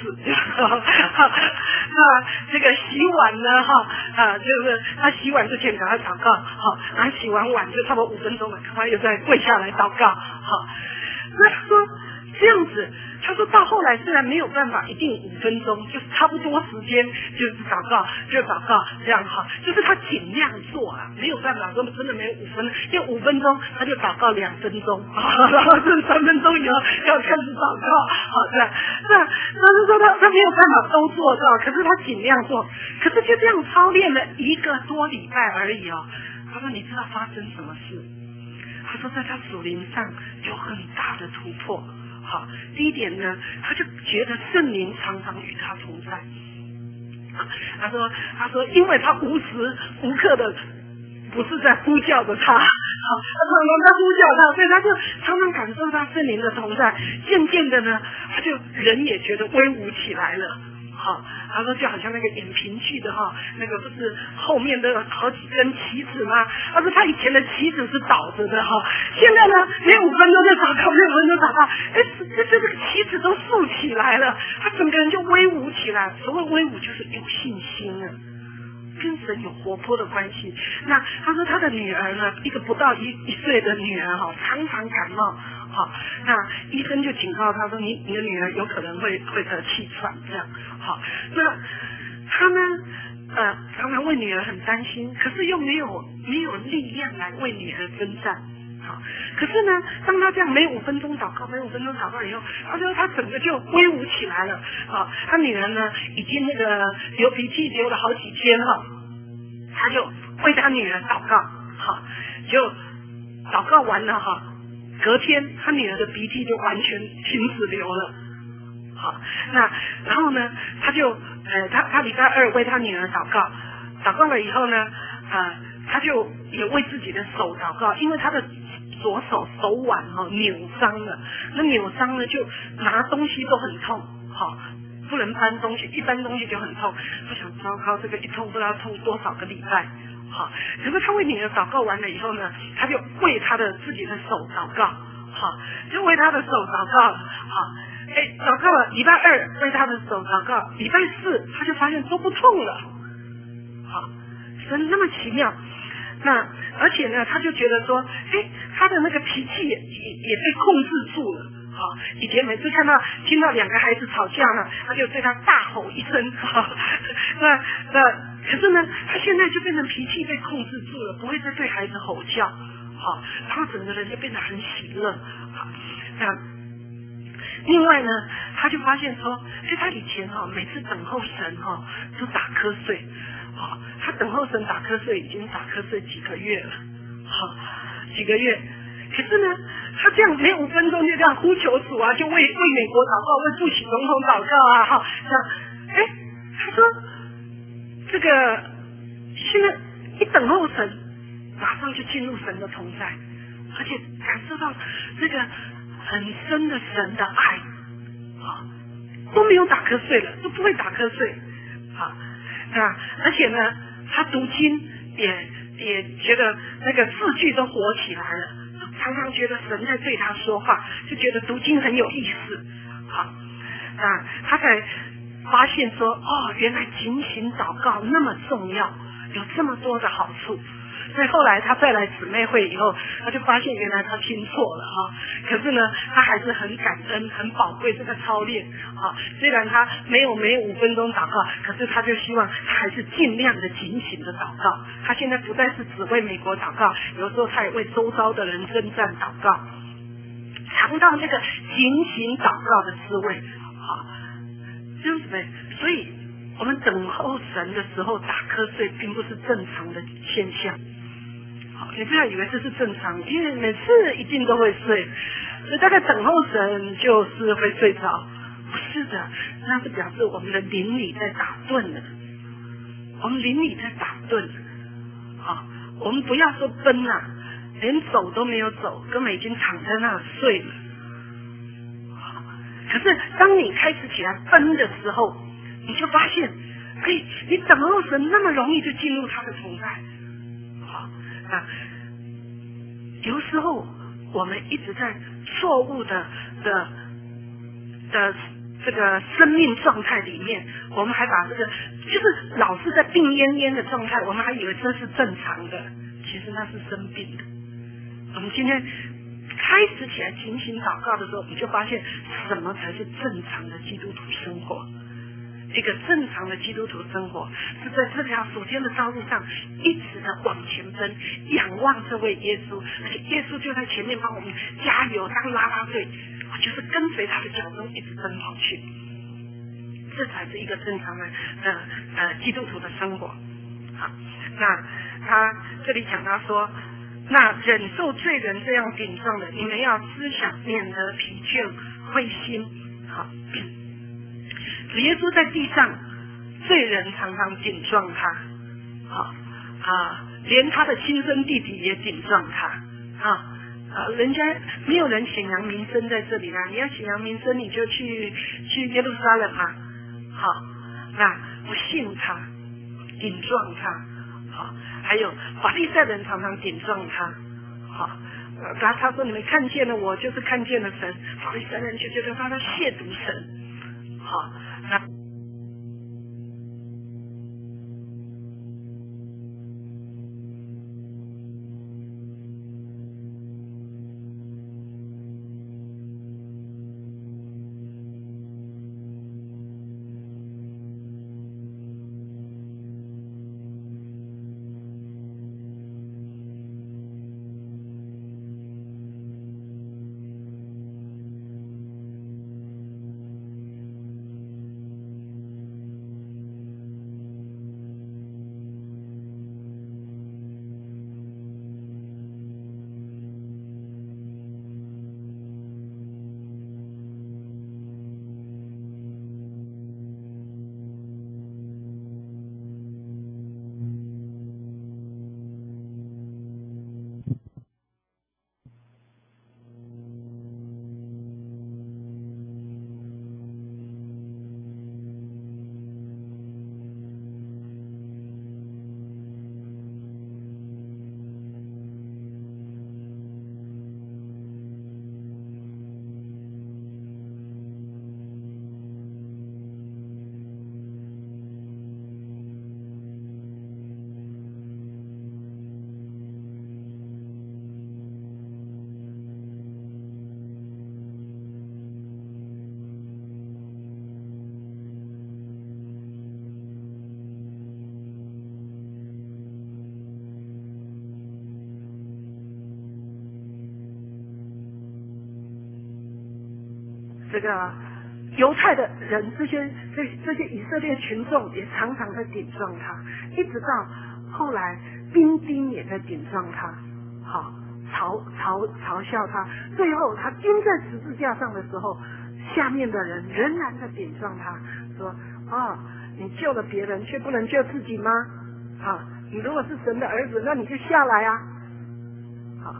那这个洗碗呢哈啊，就是他洗碗之前赶快祷告，好，然后洗完碗就差不多五分钟了，赶快又再跪下来祷告，好。那他说这样子。他说到后来虽然没有办法一定五分钟，就是差不多时间就是祷告就祷告这样哈，就是他尽量做了，没有办法说真的没有五分，因为五分钟他就祷告两分钟，然后这三分钟以后要开始祷告，好这样，那他是说他他没有办法都做到，可是他尽量做，可是就这样操练了一个多礼拜而已哦。他说你知道发生什么事？他说在他属灵上有很大的突破。好，第一点呢，他就觉得圣灵常常与他同在。他说，他说，因为他无时无刻的不是在呼叫着他，好，他常常在呼叫他，所以他就常常感受到圣灵的同在。渐渐的呢，他就人也觉得威武起来了。好，他说就好像那个演评剧的哈，那个不是后面的有好几根旗子吗？他说他以前的旗子是倒着的哈，现在呢，每五分钟就祷告，每五分钟祷告，哎，这这个旗子都竖起来了，他整个人就威武起来。所谓威武，就是有信心了。跟神有活泼的关系。那他说他的女儿呢，一个不到一一岁的女儿哈，常常感冒，好，那医生就警告他说，你你的女儿有可能会会得气喘这样，好，那他呢，呃，常常为女儿很担心，可是又没有没有力量来为女儿征战。好，可是呢，当他这样每五分钟祷告，每五分钟祷告以后，他说他整个就威武起来了。好，他女儿呢已经那个流鼻涕流了好几天了，他就为他女儿祷告。好，就祷告完了哈，隔天他女儿的鼻涕就完全停止流了。好，那然后呢，他就呃，他他礼拜二为他女儿祷告，祷告了以后呢，呃，他就也为自己的手祷告，因为他的左手手腕哈、哦、扭伤了，那扭伤了就拿东西都很痛，好、哦，不能搬东西，一搬东西就很痛。他想糟糕，这个一痛不知道痛多少个礼拜，好、哦，可是他为女儿祷告完了以后呢，他就为他的自己的手祷告，好、哦，就为他的手祷告，好、哦，哎，祷告了礼拜二为他的手祷告，礼拜四他就发现都不痛了，好、哦，神那么奇妙。那而且呢，他就觉得说，哎，他的那个脾气也也也被控制住了。好，以前每次看到听到两个孩子吵架呢，他就对他大吼一声。好，那那可是呢，他现在就变成脾气被控制住了，不会再对孩子吼叫。好，他整个人就变得很喜乐。好，那另外呢，他就发现说，哎，他以前哈、哦、每次等候神哈、哦、都打瞌睡。好，他等候神打瞌睡已经打瞌睡几个月了，好，几个月。可是呢，他这样每五分钟就这样呼求主啊，就为为美国祷告，为布希总统祷告啊，哈，这样。哎，他说这个现在一等候神，马上就进入神的同在，而且感受到这个很深的神的爱，好，都没有打瞌睡了，都不会打瞌睡，好。啊，而且呢，他读经也也觉得那个字句都活起来了， 常常觉得神在对他说话，就觉得读经很有意思。好，那他才发现说，哦，原来警醒祷告那么重要，有这么多的好处。所以后来他再来姊妹会以后，他就发现原来他听错了哈。可是呢，他还是很感恩、很宝贵这个操练啊。虽然他没有每五分钟祷告，可是他就希望他还是尽量的警醒的祷告。他现在不再是只为美国祷告，有时候他也为周遭的人征战祷告，尝到那个警醒祷告的滋味啊。弟兄姊妹，所以我们等候神的时候打瞌睡，并不是正常的现象。你不要以为这是正常，因为每次一定都会睡，所以大概等候神就是会睡着。不是的，那是表示我们的灵里在打盹了，我们灵里在打盹了。好，我们不要说奔啊，连走都没有走，根本已经躺在那儿睡了。可是当你开始起来奔的时候，你就发现，哎，你等候神那么容易就进入他的同在。好，那有时候我们一直在错误的的的这个生命状态里面，我们还把这个就是老是在病恹恹的状态，我们还以为这是正常的，其实那是生病的。我们今天开始起来警醒祷告的时候，你就发现什么才是正常的基督徒生活。一个正常的基督徒生活是在这条属天的道路上一直的往前奔，仰望这位耶稣，而且耶稣就在前面帮我们加油，当拉拉队，我就是跟随他的脚踪一直奔跑去。这才是一个正常的呃呃基督徒的生活。好，那他这里讲到说，那忍受罪人这样顶撞的，你们要思想，免得疲倦灰心。好，主耶稣在地上，罪人常常顶撞他，好啊，连他的亲生弟弟也顶撞他啊。啊，人家没有人显扬名声在这里啦，你要显扬名声，你就去去耶路撒冷嘛。好，那不信他，顶撞他，好，还有法利赛人常常顶撞他，好，然后他说你们看见了我，就是看见了神，法利赛人就觉得他在亵渎神，好，那。这个犹太的人，这些这这些以色列群众也常常在顶撞他，一直到后来兵丁也在顶撞他，好嘲嘲嘲笑他，最后他钉在十字架上的时候，下面的人仍然在顶撞他，说啊、哦，你救了别人，却不能救自己吗？好，你如果是神的儿子，那你就下来啊！好，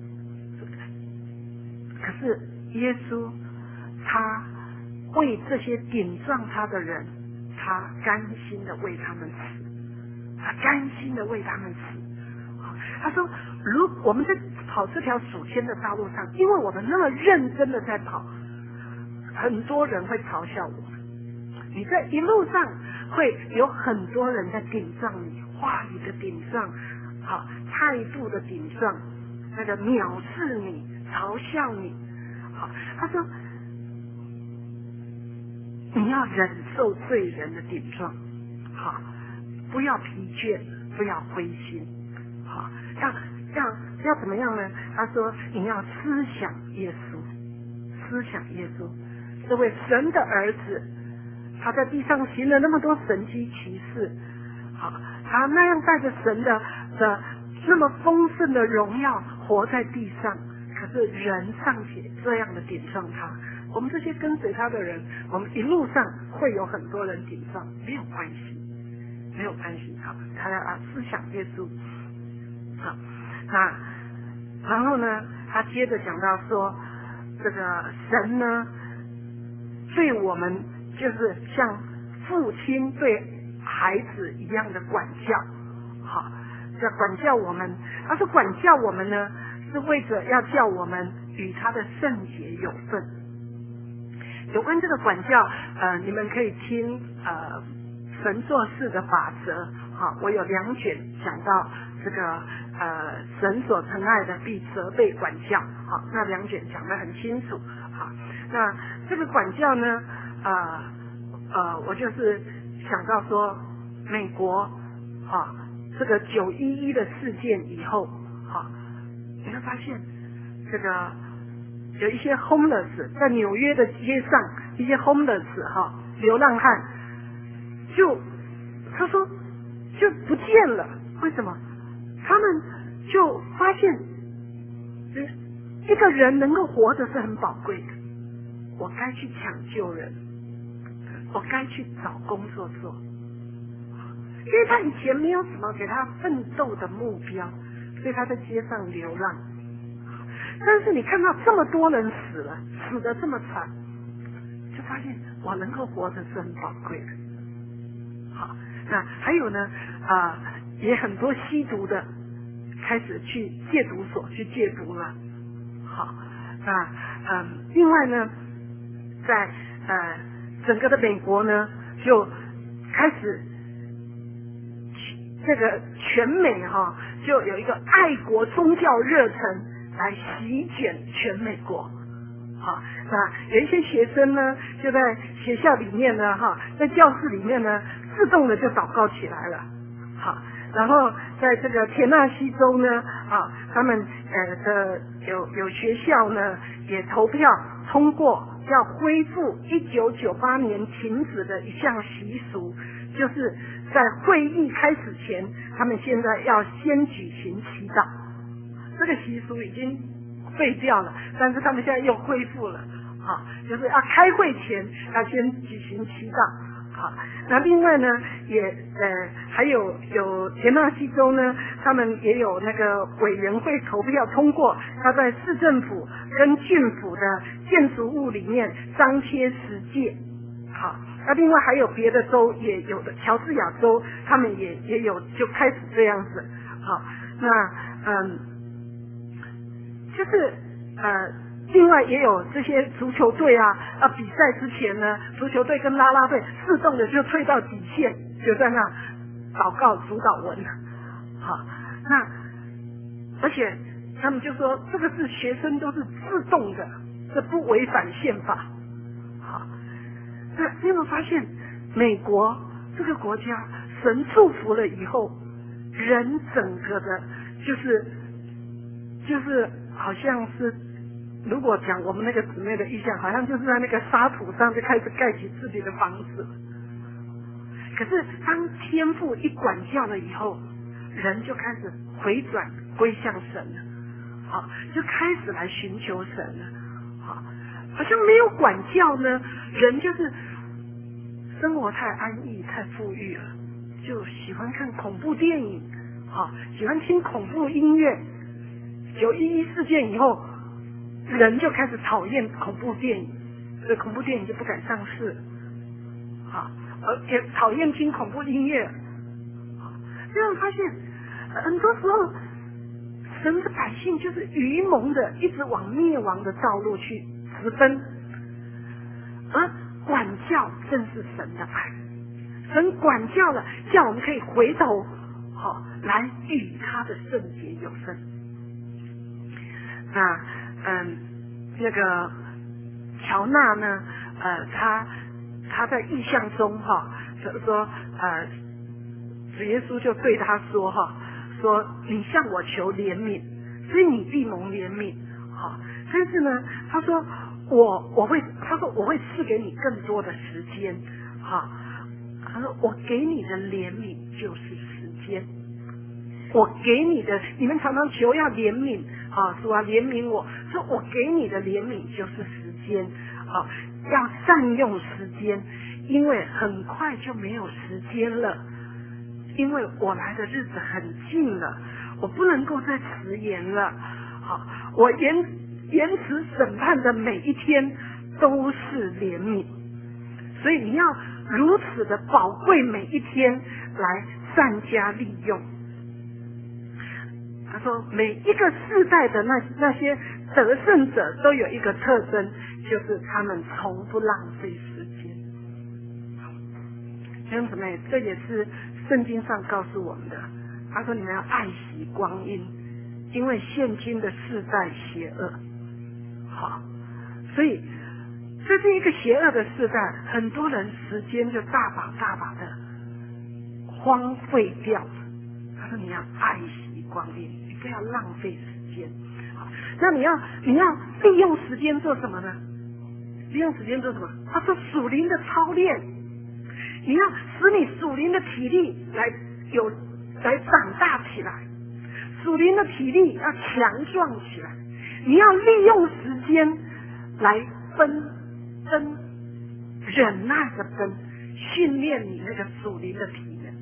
可是耶稣。他为这些顶撞他的人，他甘心的为他们死，他甘心的为他们死。 他说，如我们在跑这条数千的道路上，因为我们那么认真的在跑，很多人会嘲笑我们。你在一路上会有很多人在顶撞你，话语的顶撞，好态度的顶撞，那个藐视你、嘲笑你。好，他说你要忍受罪人的顶撞，好，不要疲倦，不要灰心，好，要要要怎么样呢？他说你要思想耶稣，思想耶稣，这位神的儿子。他在地上行了那么多神迹奇事，好，他那样带着神的的那么丰盛的荣耀活在地上，可是人尚且这样的顶撞他，我们这些跟随他的人，我们一路上会有很多人顶撞，没有关系，没有关系，好，他要啊思想耶稣，好，那然后呢，他接着讲到说，这个神呢，对我们。就是像父亲对孩子一样的管教，好，要管教我们。他说管教我们呢，是为着要叫我们与他的圣洁有份。有关这个管教，呃，你们可以听呃神做事的法则，好，我有两卷讲到这个呃神所疼爱的必责备管教，好，那两卷讲得很清楚，好，那这个管教呢？呃呃，我就是想到说，美国啊，这个九一一的事件以后，啊，你会发现这个有一些 homeless 在纽约的街上，一些 homeless 哈、啊、流浪汉，就他说就不见了，为什么？他们就发现，一个人能够活着是很宝贵的，我该去抢救人。我该去找工作做，因为他以前没有什么给他奋斗的目标，所以他在街上流浪。但是你看到这么多人死了，死得这么惨，就发现我能够活着是很宝贵的。好，那还有呢，啊、呃，也很多吸毒的开始去戒毒所去戒毒了。好，那嗯、呃，另外呢，在呃。整个的美国呢，就开始这个全美哈、哦，就有一个爱国宗教热忱来席卷全美国。好，那有一些学生呢，就在学校里面呢，哈，在教室里面呢，自动的就祷告起来了。好，然后在这个田纳西州呢，啊，他们呃的有有学校呢，也投票通过。要恢复一九九八年停止的一项习俗，就是在会议开始前，他们现在要先举行祈祷。这个习俗已经废掉了，但是他们现在又恢复了，好，就是要开会前要先举行祈祷。好，那另外呢，也呃还有有田纳西州呢，他们也有那个委员会投票通过，他在市政府跟郡府的建筑物里面张贴十诫。好，那另外还有别的州也有的，乔治亚州他们也也有就开始这样子。好，那嗯，就是呃。另外也有这些足球队啊，啊比赛之前呢，足球队跟啦啦队自动的就退到底线，就在那祷告主导文。好，那而且他们就说这个是学生都是自动的，这不违反宪法。好，那你有没有发现美国这个国家神祝福了以后，人整个的就是就是好像是。如果讲我们那个姊妹的意象，好像就是在那个沙土上就开始盖起自己的房子。可是当天父一管教了以后，人就开始回转归向神了，好，就开始来寻求神了。好，好像没有管教呢，人就是生活太安逸、太富裕了，就喜欢看恐怖电影，好，喜欢听恐怖音乐。九一一事件以后。人就开始讨厌恐怖电影，所以恐怖电影就不敢上市，好，而且讨厌听恐怖音乐，好，这样发现很多时候神的百姓就是愚蒙的，一直往灭亡的道路去直奔，而管教正是神的爱。神管教了，叫我们可以回头，好、哦、来与他的圣洁有分。那嗯，那个乔纳呢？呃，他他在异象中哈，就是说呃，主耶稣就对他说哈，说你向我求怜悯，所以你必蒙怜悯。好，但是呢，他说我我会，他说我会赐给你更多的时间。哈，他说我给你的怜悯就是时间。我给你的，你们常常求要怜悯啊，主啊怜悯我，说我给你的怜悯就是时间啊，要善用时间，因为很快就没有时间了，因为我来的日子很近了，我不能够再迟延了。好，我延延迟审判的每一天都是怜悯，所以你要如此的宝贵每一天来善加利用。他说每一个世代的那那些得胜者都有一个特征，就是他们从不浪费时间。弟兄姊妹，这也是圣经上告诉我们的。他说你们要爱惜光阴，因为现今的世代邪恶。好，所以这是一个邪恶的世代，很多人时间就大把大把的荒废掉了。他说你要爱惜光阴，你不要浪费时间。好，那你要你要利用时间做什么呢？利用时间做什么？他说属灵的操练，你要使你属灵的体力来有来长大起来，属灵的体力要强壮起来。你要利用时间来奔奔忍耐的奔，训练你那个属灵的体能。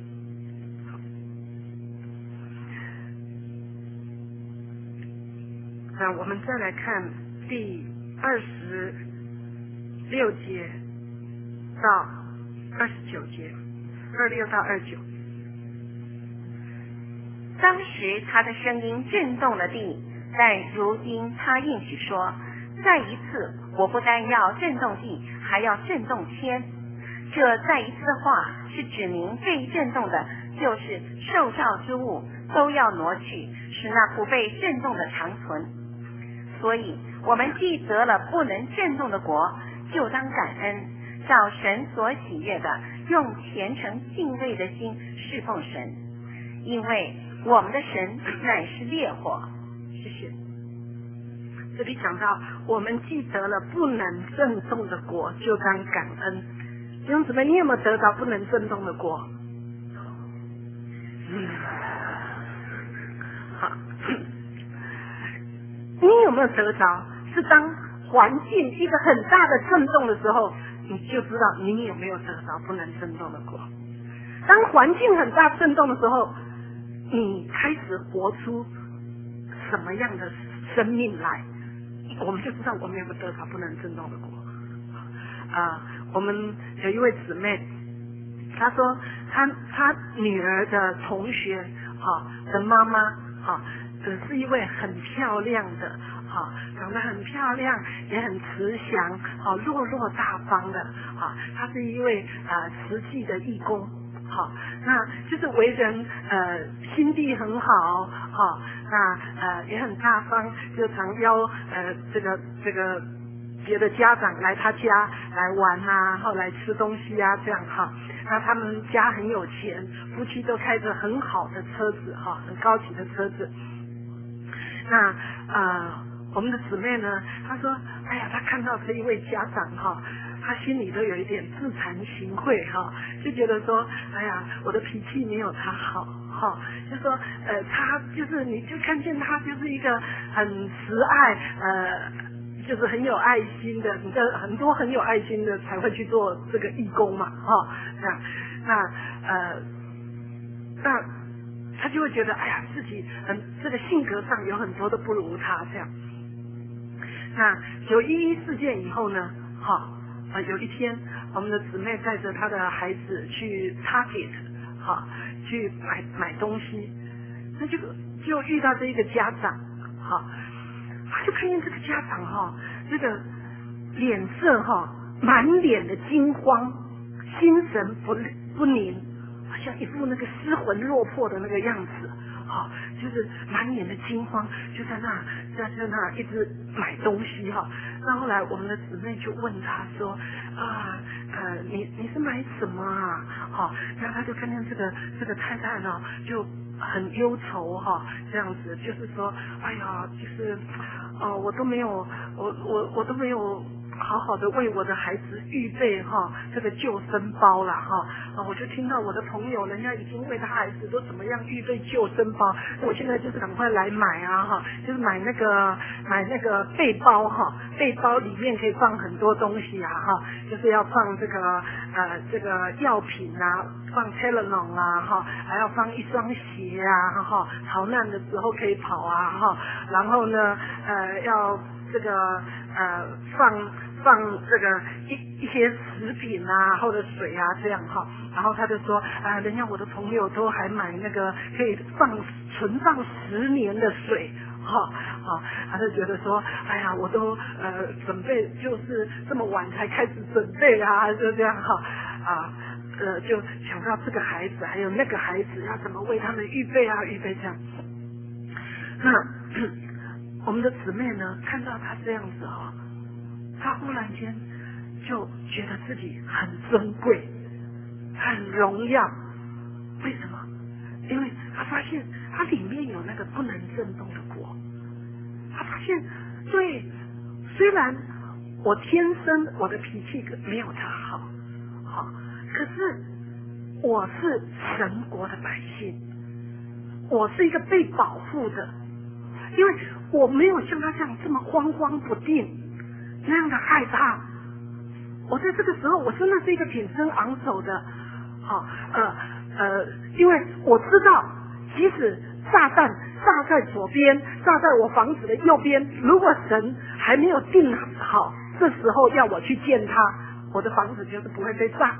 那我们再来看第二十六节到二十九节，二六到二九。 当时他的声音震动了地，但如今他应许说，再一次我不但要震动地，还要震动天。这再一次的话是指明被震动的就是受造之物都要挪去，使那不被震动的长存。所以我们既得了不能震动的国，就当感恩，照神所喜悦的用虔诚敬畏的心侍奉神，因为我们的神乃是烈火。 谢谢。这里讲到我们既得了不能震动的国，就当感恩。弟兄姊妹，你有没有得到不能震动的国？嗯，好。你有没有得着？是当环境一个很大的震动的时候，你就知道你有没有得着不能震动的国。当环境很大震动的时候，你开始活出什么样的生命来，我们就知道我们有没有得着不能震动的国。啊、呃，我们有一位姊妹，她说她她女儿的同学哈、哦、的妈妈哈。哦只是一位很漂亮的，哈、哦，长得很漂亮，也很慈祥，好、哦、落落大方的，哈、哦，她是一位呃慈济的义工，好、哦，那就是为人呃心地很好，哈、哦，那呃也很大方，就常邀呃这个这个别的家长来他家来玩啊，后来吃东西啊，这样哈。那他们家很有钱，夫妻都开着很好的车子，哈，很高级的车子。那呃，我们的姊妹呢，她说，哎呀，她看到这一位家长哈，她心里都有一点自惭形秽哈，就觉得说，哎呀，我的脾气没有他好哈，就说呃，他就是你就看见他就是一个很慈爱呃。就是很有爱心的，你这很多很有爱心的才会去做这个义工嘛，哈、哦，这样，那呃，那他就会觉得，哎呀，自己很这个性格上有很多都不如他这样。那九一一事件以后呢，哈、哦，呃，有一天我们的姊妹带着她的孩子去 Target， 哈、哦，去买买东西， 那就就遇到这一个家长，好，他就看见这个家长哈，这个脸色哈，满脸的惊慌，心神不不宁，好像一副那个失魂落魄的那个样子，好，就是满脸的惊慌，就在那在在那一直买东西哈。那后来我们的姊妹就问他说啊呃你你是买什么啊？好，然后他就看见这个这个太太呢就很忧愁哈，这样子就是说，哎呀，就是哦我都没有我我我都没有好好的为我的孩子预备哈这个救生包了哈，啊我就听到我的朋友人家已经为他孩子都怎么样预备救生包，我现在就是赶快来买啊哈，就是买那个买那个背包哈，背包里面可以放很多东西啊哈，就是要放这个呃这个药品啊，放 Tylenol 啊哈，还要放一双鞋啊哈，逃难的时候可以跑啊哈，然后呢呃要这个呃放放这个一一些食品啊或者水啊这样哈，然后他就说啊、呃，人家我的朋友都还买那个可以放存放十年的水哈，啊，他就觉得说，哎呀，我都呃准备就是这么晚才开始准备啊，就这样哈啊。呃，就想到这个孩子还有那个孩子要怎么为他们预备啊，预备这样。那我们的姊妹呢，看到他这样子哈、哦，她忽然间就觉得自己很尊贵，很荣耀。为什么？因为她发现她里面有那个不能震动的国。她发现，对，虽然我天生我的脾气没有他好，好，可是我是神国的百姓，我是一个被保护的，因为我没有像他这样这么慌慌不定，那样的害怕。我在这个时候，我真的是一个挺身昂首的，好，呃呃，因为我知道，即使炸弹炸在左边，炸在我房子的右边，如果神还没有定好，这时候要我去见他，我的房子就是不会被炸。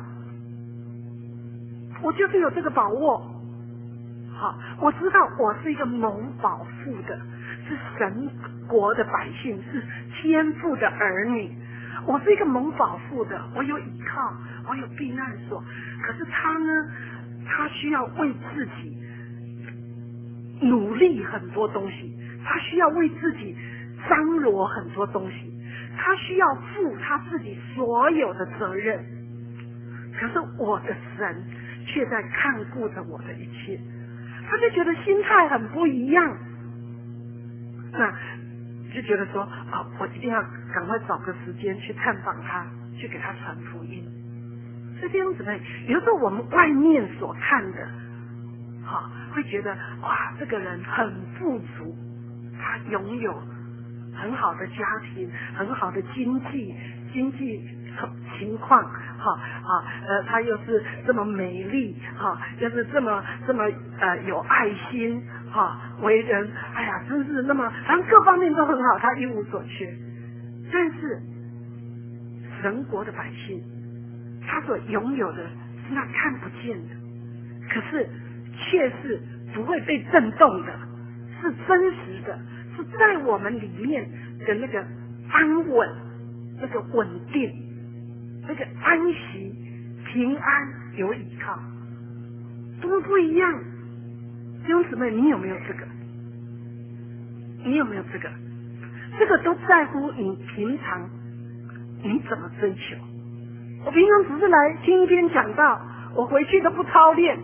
我就是有这个把握，好，我知道我是一个蒙保护的，是神国的百姓，是天父的儿女，我是一个蒙保护的，我有依靠，我有避难所。可是他呢，他需要为自己努力很多东西，他需要为自己张罗很多东西，他需要负他自己所有的责任。可是我的神却在看顾着我的一切，他就觉得心态很不一样，那就觉得说啊，我一定要赶快找个时间去探访他，去给他传福音。是这样子的，有时候我们外面所看的，好，会觉得哇，这个人很富足，他拥有很好的家庭，很好的经济经济情况，哈啊呃，他又是这么美丽，哈，又是这么这么呃有爱心，哈，为人，哎呀，真是那么，反正各方面都很好，他一无所缺。但是神国的百姓，他所拥有的是那看不见的，可是却是不会被震动的，是真实的，是在我们里面的那个安稳，那个稳定，那个安息、平安、有依靠，多不一样。弟兄姊妹，你有没有这个？你有没有这个？这个都在乎你平常你怎么追求。我平常只是来听一篇讲道，我回去都不操练。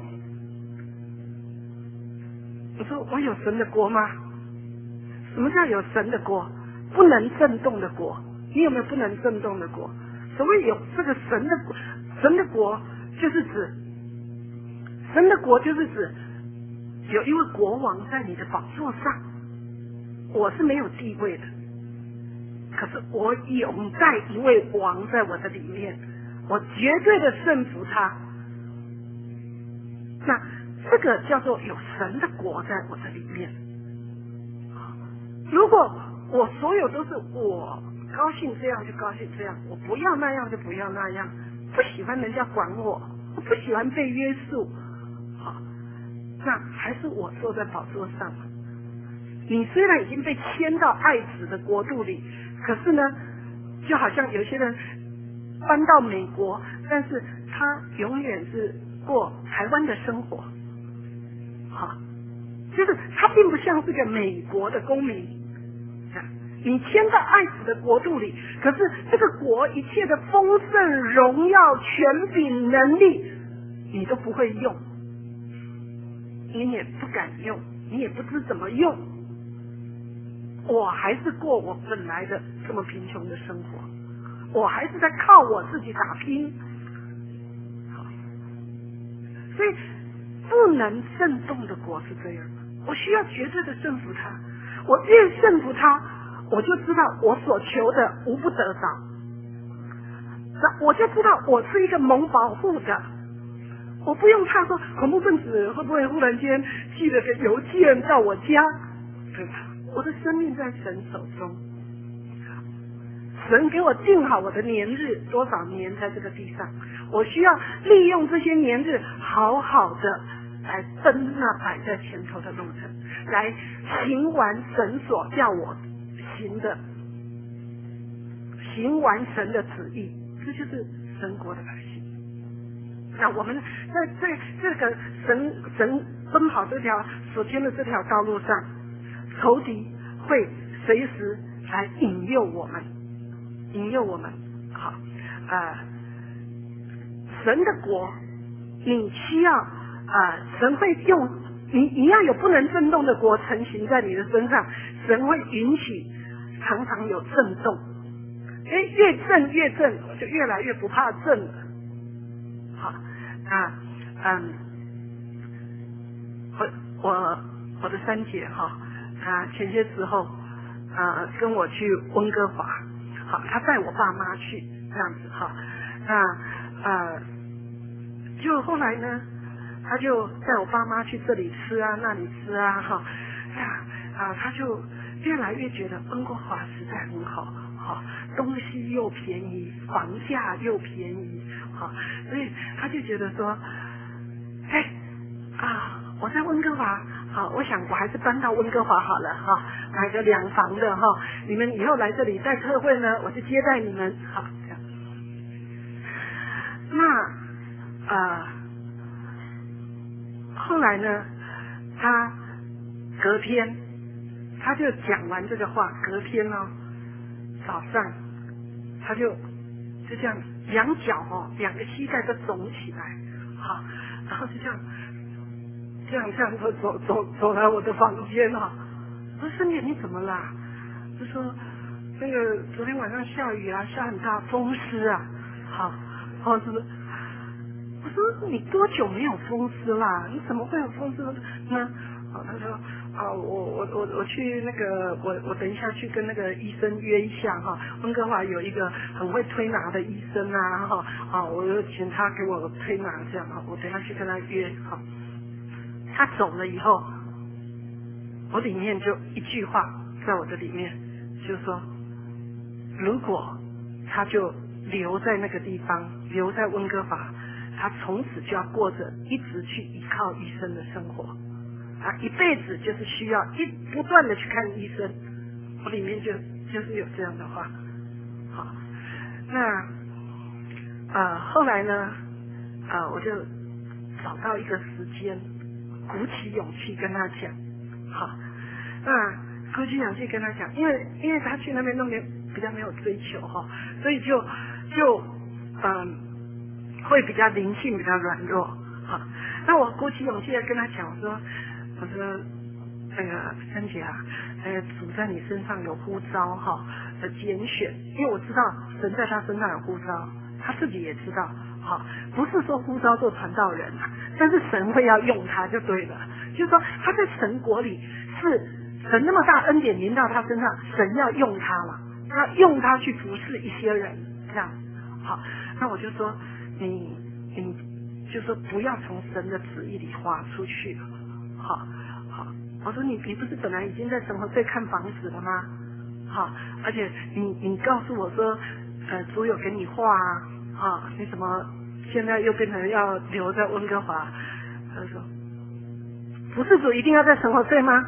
我说我有神的国吗？什么叫有神的国？不能震动的国。你有没有不能震动的国？所谓有这个神的国，神的国就是指神的国就是指有一位国王在你的宝座上。我是没有地位的，可是我拥戴一位王在我的里面，我绝对的顺服他。那这个叫做有神的国在我的里面。如果我所有都是我高兴这样就高兴这样，我不要那样就不要那样，不喜欢人家管我，我不喜欢被约束，好，那还是我坐在宝座上。你虽然已经被迁到爱子的国度里，可是呢，就好像有些人搬到美国，但是他永远是过台湾的生活，好，就是他并不像是个美国的公民。你迁到爱子的国度里，可是这个国一切的丰盛、荣耀、权柄、能力，你都不会用，你也不敢用，你也不知怎么用。我还是过我本来的这么贫穷的生活，我还是在靠我自己打拼。所以不能震动的国是这样，我需要绝对的征服它。我越征服它，我就知道我所求的无不得着，那我就知道我是一个蒙保护的，我不用怕说恐怖分子会不会忽然间寄了个邮件到我家，对吧？我的生命在神手中，神给我定好我的年日，多少年在这个地上，我需要利用这些年日，好好的来奔那摆在前头的路程，来行完神所叫我行的，行完神的旨意，这就是神国的百姓。那我们在在这个神神奔跑这条所牵的这条道路上，仇敌会随时来引诱我们，引诱我们。好，呃，神的国，你需要啊、呃，神会用你，你要有不能震动的国成型在你的身上，神会允许常常有震动，因为越震越震，我就越来越不怕震了。好，那嗯，我我我的三姐哈。啊，前些时候，啊，跟我去温哥华，好，他带我爸妈去这样子哈，那呃，就后来呢，他就带我爸妈去这里吃啊，那里吃啊，哈，啊啊，他就越来越觉得温哥华实在很好，好，东西又便宜，房价又便宜，好，所以他就觉得说，哎啊，我在温哥华。好，我想我还是搬到温哥华好了哈，买个两房的哈。你们以后来这里带特会呢，我就接待你们。好，这样。那呃，后来呢，他隔天他就讲完这个话，隔天呢、哦、早上他就就这样两脚哦，两个膝盖都肿起来，好，然后就这样。这样这样走走走走来我的房间哈、啊，我说孙姐你怎么啦？就说那个昨天晚上下雨啊，下很大，风湿啊，好，好是不是？我说你多久没有风湿啦？你怎么会有风湿呢？好，他说啊，我我我我去那个我我等一下去跟那个医生约一下哈，温哥华有一个很会推拿的医生啊哈，啊，我就请他给我推拿这样哈，我等一下去跟他约哈。他走了以后，我里面就一句话在我的里面，就是说，如果他就留在那个地方，留在温哥华，他从此就要过着一直去依靠医生的生活，他一辈子就是需要一不断的去看医生。我里面就就是有这样的话。好，那呃后来呢，呃我就找到一个时间。鼓起勇气跟他讲，好，那鼓起勇气跟他讲，因为因为他去那边那边比较没有追求哈，所以就就嗯、呃、会比较灵性，比较软弱，好，那我鼓起勇气的跟他讲，我说我说那个珊姐啊，呃主在你身上有呼召哈的拣选，因为我知道神在他身上有呼召，他自己也知道。好，不是说呼召做传道人啊，但是神会要用他就对了。就是说他在神国里是神那么大恩典临到他身上，神要用他了，要用他去服侍一些人，这样。好，那我就说你你就说不要从神的旨意里滑出去了。好好，我说你你不是本来已经在生活队看房子了吗？好，而且你你告诉我说，呃，主有给你画啊。啊，你怎么现在又变成要留在温哥华？他说， 服侍主一定要在神后对吗？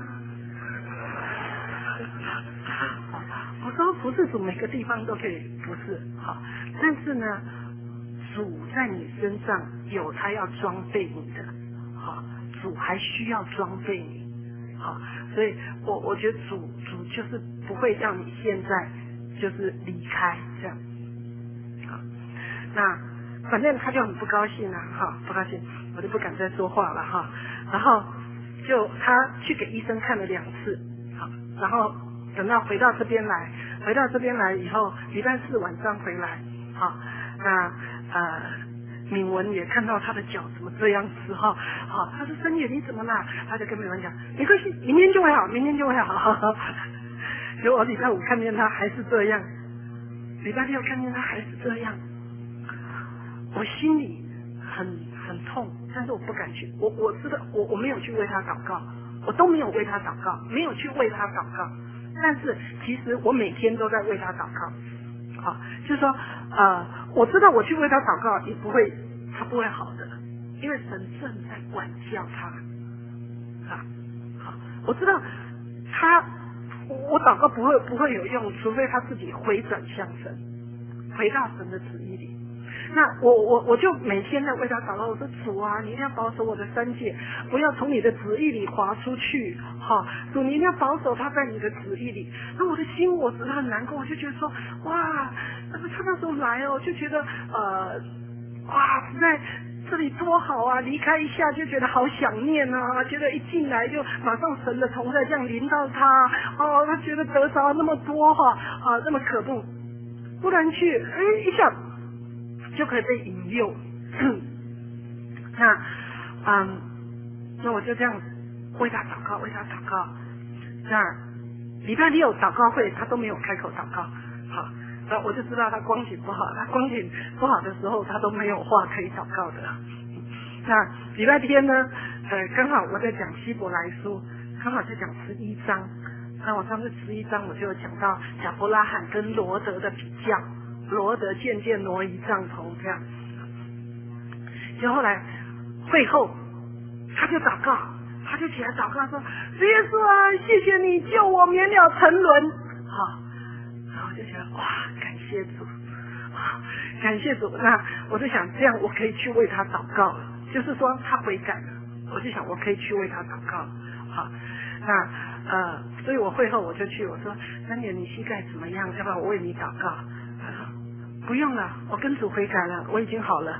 我说服侍主每个地方都可以服侍，好，但是呢，主在你身上有他要装备你的，好，主还需要装备你，好，所以我我觉得主主就是不会让你现在就是离开这样，好，那反正他就很不高兴啊，哈，不高兴，我就不敢再说话了哈，然后就他去给医生看了两次，好，然后等到回到这边来，回到这边来以后，礼拜四晚上回来，好，那呃，敏文也看到他的脚怎么这样子哈，好，他说深夜你怎么啦？他就跟敏文讲，没关系，明天就会好，明天就会好。结果礼拜五看见他还是这样，礼拜六看见他还是这样，我心里很很痛，但是我不敢去，我我知道我我没有去为他祷告，我都没有为他祷告，没有去为他祷告。但是其实我每天都在为他祷告，好，就是说，呃，我知道我去为他祷告也不会，他不会好的，因为神正在管教他，啊，好，我知道他，我祷告不会不会有用，除非他自己回转向神，回到神的旨意里。那我我我就每天在为他祷告，我说主啊，你一定要保守我的三界，不要从你的旨意里滑出去，哈，主你一定要保守他在你的旨意里。那我的心我实在很难过，我就觉得说，哇，那个他那时候来哦，就觉得呃，哇，实在这里多好啊，离开一下就觉得好想念啊，觉得一进来就马上神的同在这样临到他，哦，他觉得得着那么多哈，啊，那么可怖，不然去哎一下。就可以被引诱，那，嗯，那我就这样为他祷告，为他祷告。那礼拜六祷告会他都没有开口祷告，好，那我就知道他光景不好，他光景不好的时候他都没有话可以祷告的。那礼拜天呢，呃，刚好我在讲希伯来书，刚好在讲十一章。那我上次十一章我就有讲到亚伯拉罕跟罗德的比较。罗德渐渐挪移帐篷，这样，就后来会后，他就祷告，他就起来祷告说：“主耶稣啊，谢谢你救我免了沉沦。”好，然后就觉得哇，感谢主，啊，感谢主。那我就想这样，我可以去为他祷告了，就是说他悔改了，我就想我可以去为他祷告。好，那呃，所以我会后我就去，我说：“三姐，你膝盖怎么样？要不然我为你祷告。”他说。不用了，我跟主悔改了，我已经好了。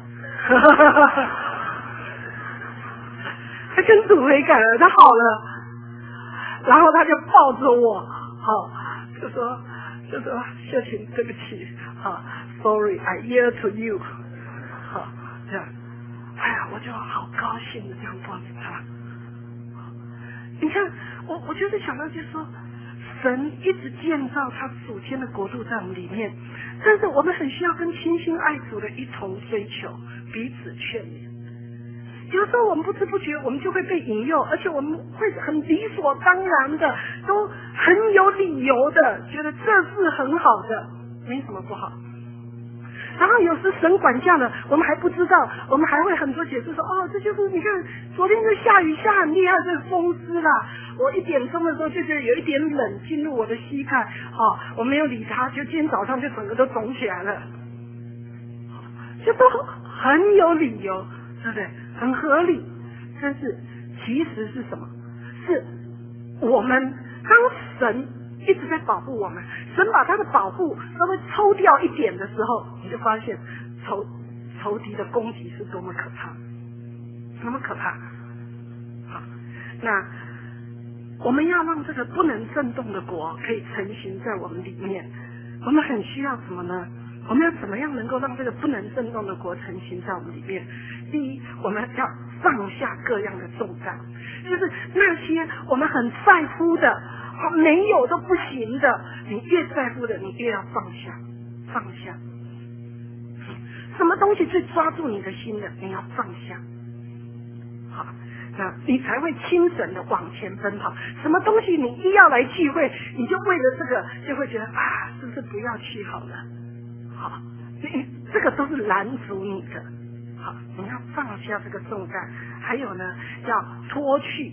他跟主悔改了，他好了，然后他就抱着我，好，就说就说秀琴对不起，好 ，sorry I yield to you， 好，这样，哎呀，我就好高兴的这样抱着他。你看，我我就是想到就是说。神一直建造他属天的国度在我们里面，但是我们很需要跟亲心爱主的一同追求，彼此劝勉。有时候我们不知不觉，我们就会被引诱，而且我们会很理所当然的，都很有理由的，觉得这是很好的，没什么不好。然后有时神管教了，我们还不知道，我们还会很多解释说，哦，这就是你看昨天就下雨下很厉害，这是风湿啦。我一点钟的时候就觉得有一点冷进入我的膝盖，哦，我没有理他，就今天早上就整个都肿起来了，就都很有理由，对不对？很合理。但是其实是什么？是我们当神一直在保护我们，神把他的保护稍微抽掉一点的时候，你就发现仇仇敌的攻击是多么可怕，多么可怕。好，那我们要让这个不能震动的国可以成型在我们里面，我们很需要什么呢？我们要怎么样能够让这个不能震动的国成型在我们里面？第一，我们要放下各样的重担，就是那些我们很在乎的，没有都不行的，你越在乎的，你越要放下，放下。什么东西最抓住你的心的，你要放下。好，那你才会精神的往前奔跑。什么东西你一要来聚会，你就为了这个就会觉得啊，是不是不要去好了？好，你这个都是拦阻你的。好，你要放下这个重担，还有呢，要脱去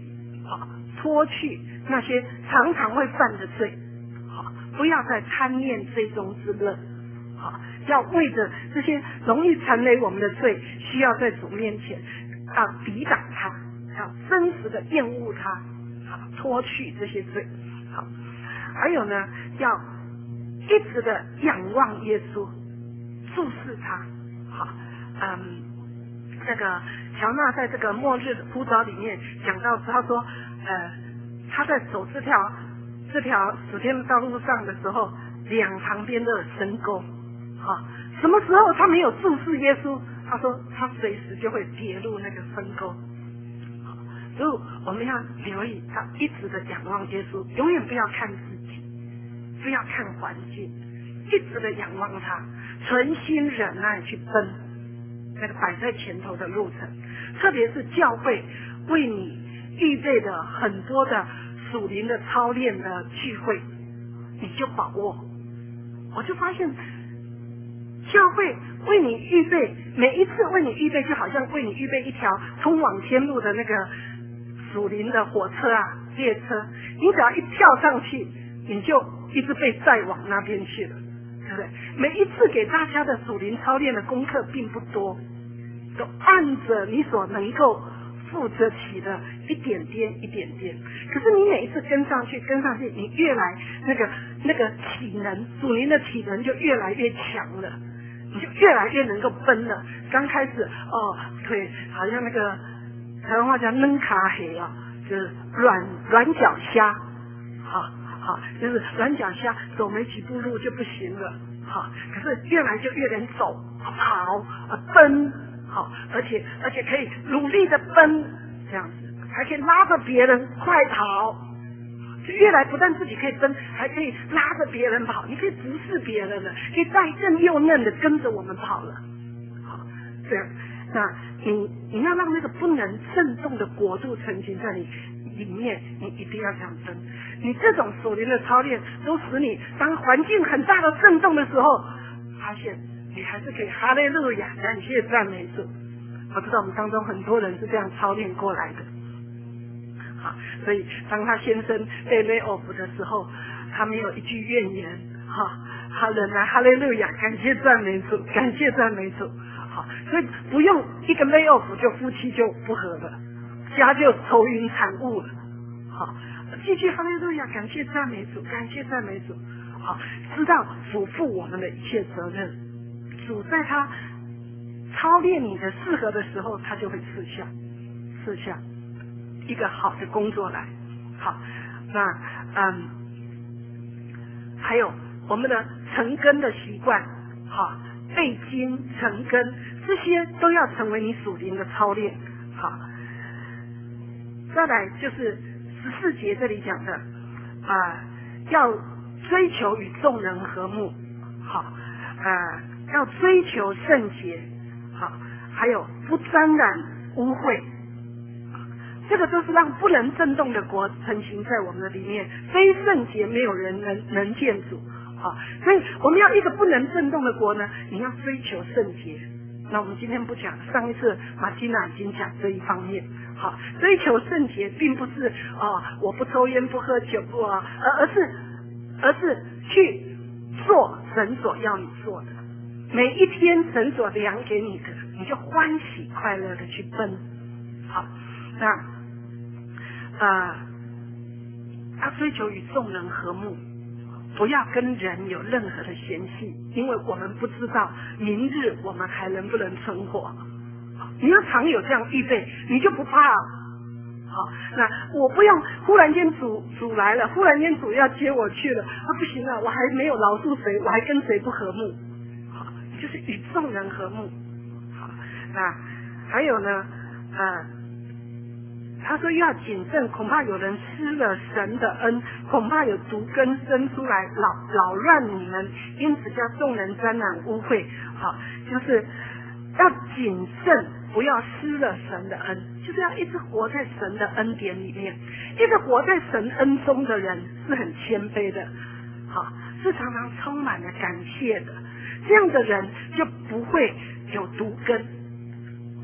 好，脱去那些常常会犯的罪，好，不要再贪恋罪中之乐，好，要为着这些容易缠累我们的罪，需要在主面前要抵挡它，要真实的厌恶它，好，脱去这些罪，好，还有呢，要一直的仰望耶稣，注视他，好，嗯，那个乔纳在这个末日的呼召里面讲到，他说，呃，他在走这条这条属天的道路上的时候，两旁边都有深沟，好，什么时候他没有注视耶稣，他说他随时就会跌入那个深沟。所以我们要留意，要一直的仰望耶稣，永远不要看自己，不要看环境，一直的仰望他，存心忍耐去奔那个摆在前头的路程。特别是教会为你预备的很多的属灵的操练的聚会，你就把握。我就发现教会为你预备，每一次为你预备，就好像为你预备一条通往天路的那个属灵的火车啊，列车，你只要一跳上去，你就一直被载往那边去了，对不对？每一次给大家的属灵操练的功课并不多，都按着你所能够负责起的一点点一点点。可是你每一次跟上去跟上去，你越来那个那个体能，属灵的体能就越来越强了，你就越来越能够奔了。刚开始哦，腿好像那个台湾话叫嫩卡黑啊，就是软软脚虾，好好，就是软脚虾，走没几步路就不行了，好，可是越来就越能走跑啊奔，好，而且而且可以努力的奔，这样子还可以拉着别人快跑，就越来不但自己可以奔，还可以拉着别人跑，你可以服侍别人了，可以带更幼嫩的跟着我们跑了，好，这样。那你你要让那个不能震动的国度成型在你里面，你一定要这样争。你这种属灵的操练，都使你当环境很大的震动的时候，发现你还是可以哈利路亚，感谢赞美主。我知道我们当中很多人是这样操练过来的。好，所以当他先生被 lay off 的时候，他没有一句怨言，哈，他仍然哈利路亚，感谢赞美主，感谢赞美主。好，所以不用一个 lay off 就夫妻就不和了，家就愁云惨雾了。好，继续哈利路亚，感谢赞美主，感谢赞美主。好，知道主负我们的一切责任，主在他操练你的适合的时候，他就会赐下赐下一个好的工作来。好，那嗯，还有我们的成根的习惯，好，背经成根，这些都要成为你属灵的操练。好，再来就是十四节这里讲的啊、呃，要追求与众人和睦，好，呃，要追求圣洁，好，还有不沾染污秽，这个都是让不能震动的国成型在我们的里面，非圣洁没有人能能见主。好，所以我们要一个不能震动的国呢，你要追求圣洁。那我们今天不讲，上一次马蒂娜已经讲这一方面。好，追求圣洁并不是哦，我不抽烟不喝酒不啊，而而是而是去做神所要你做的。每一天神所量给你的，你就欢喜快乐的去奔。好，那呃，要追求与众人和睦。不要跟人有任何的嫌隙，因为我们不知道明日我们还能不能存活。你要常有这样预备，你就不怕。好，那我不用忽然间主主来了，忽然间主要接我去了，啊不行了，我还没有饶恕谁，我还跟谁不和睦。好，就是与众人和睦。好，那还有呢，呃。他说要谨慎，恐怕有人失了神的恩，恐怕有毒根生出来扰扰乱你们，因此叫众人沾染污秽。好，就是要谨慎，不要失了神的恩，就是要一直活在神的恩典里面。一个活在神恩中的人是很谦卑的，好，是常常充满了感谢的。这样的人就不会有毒根。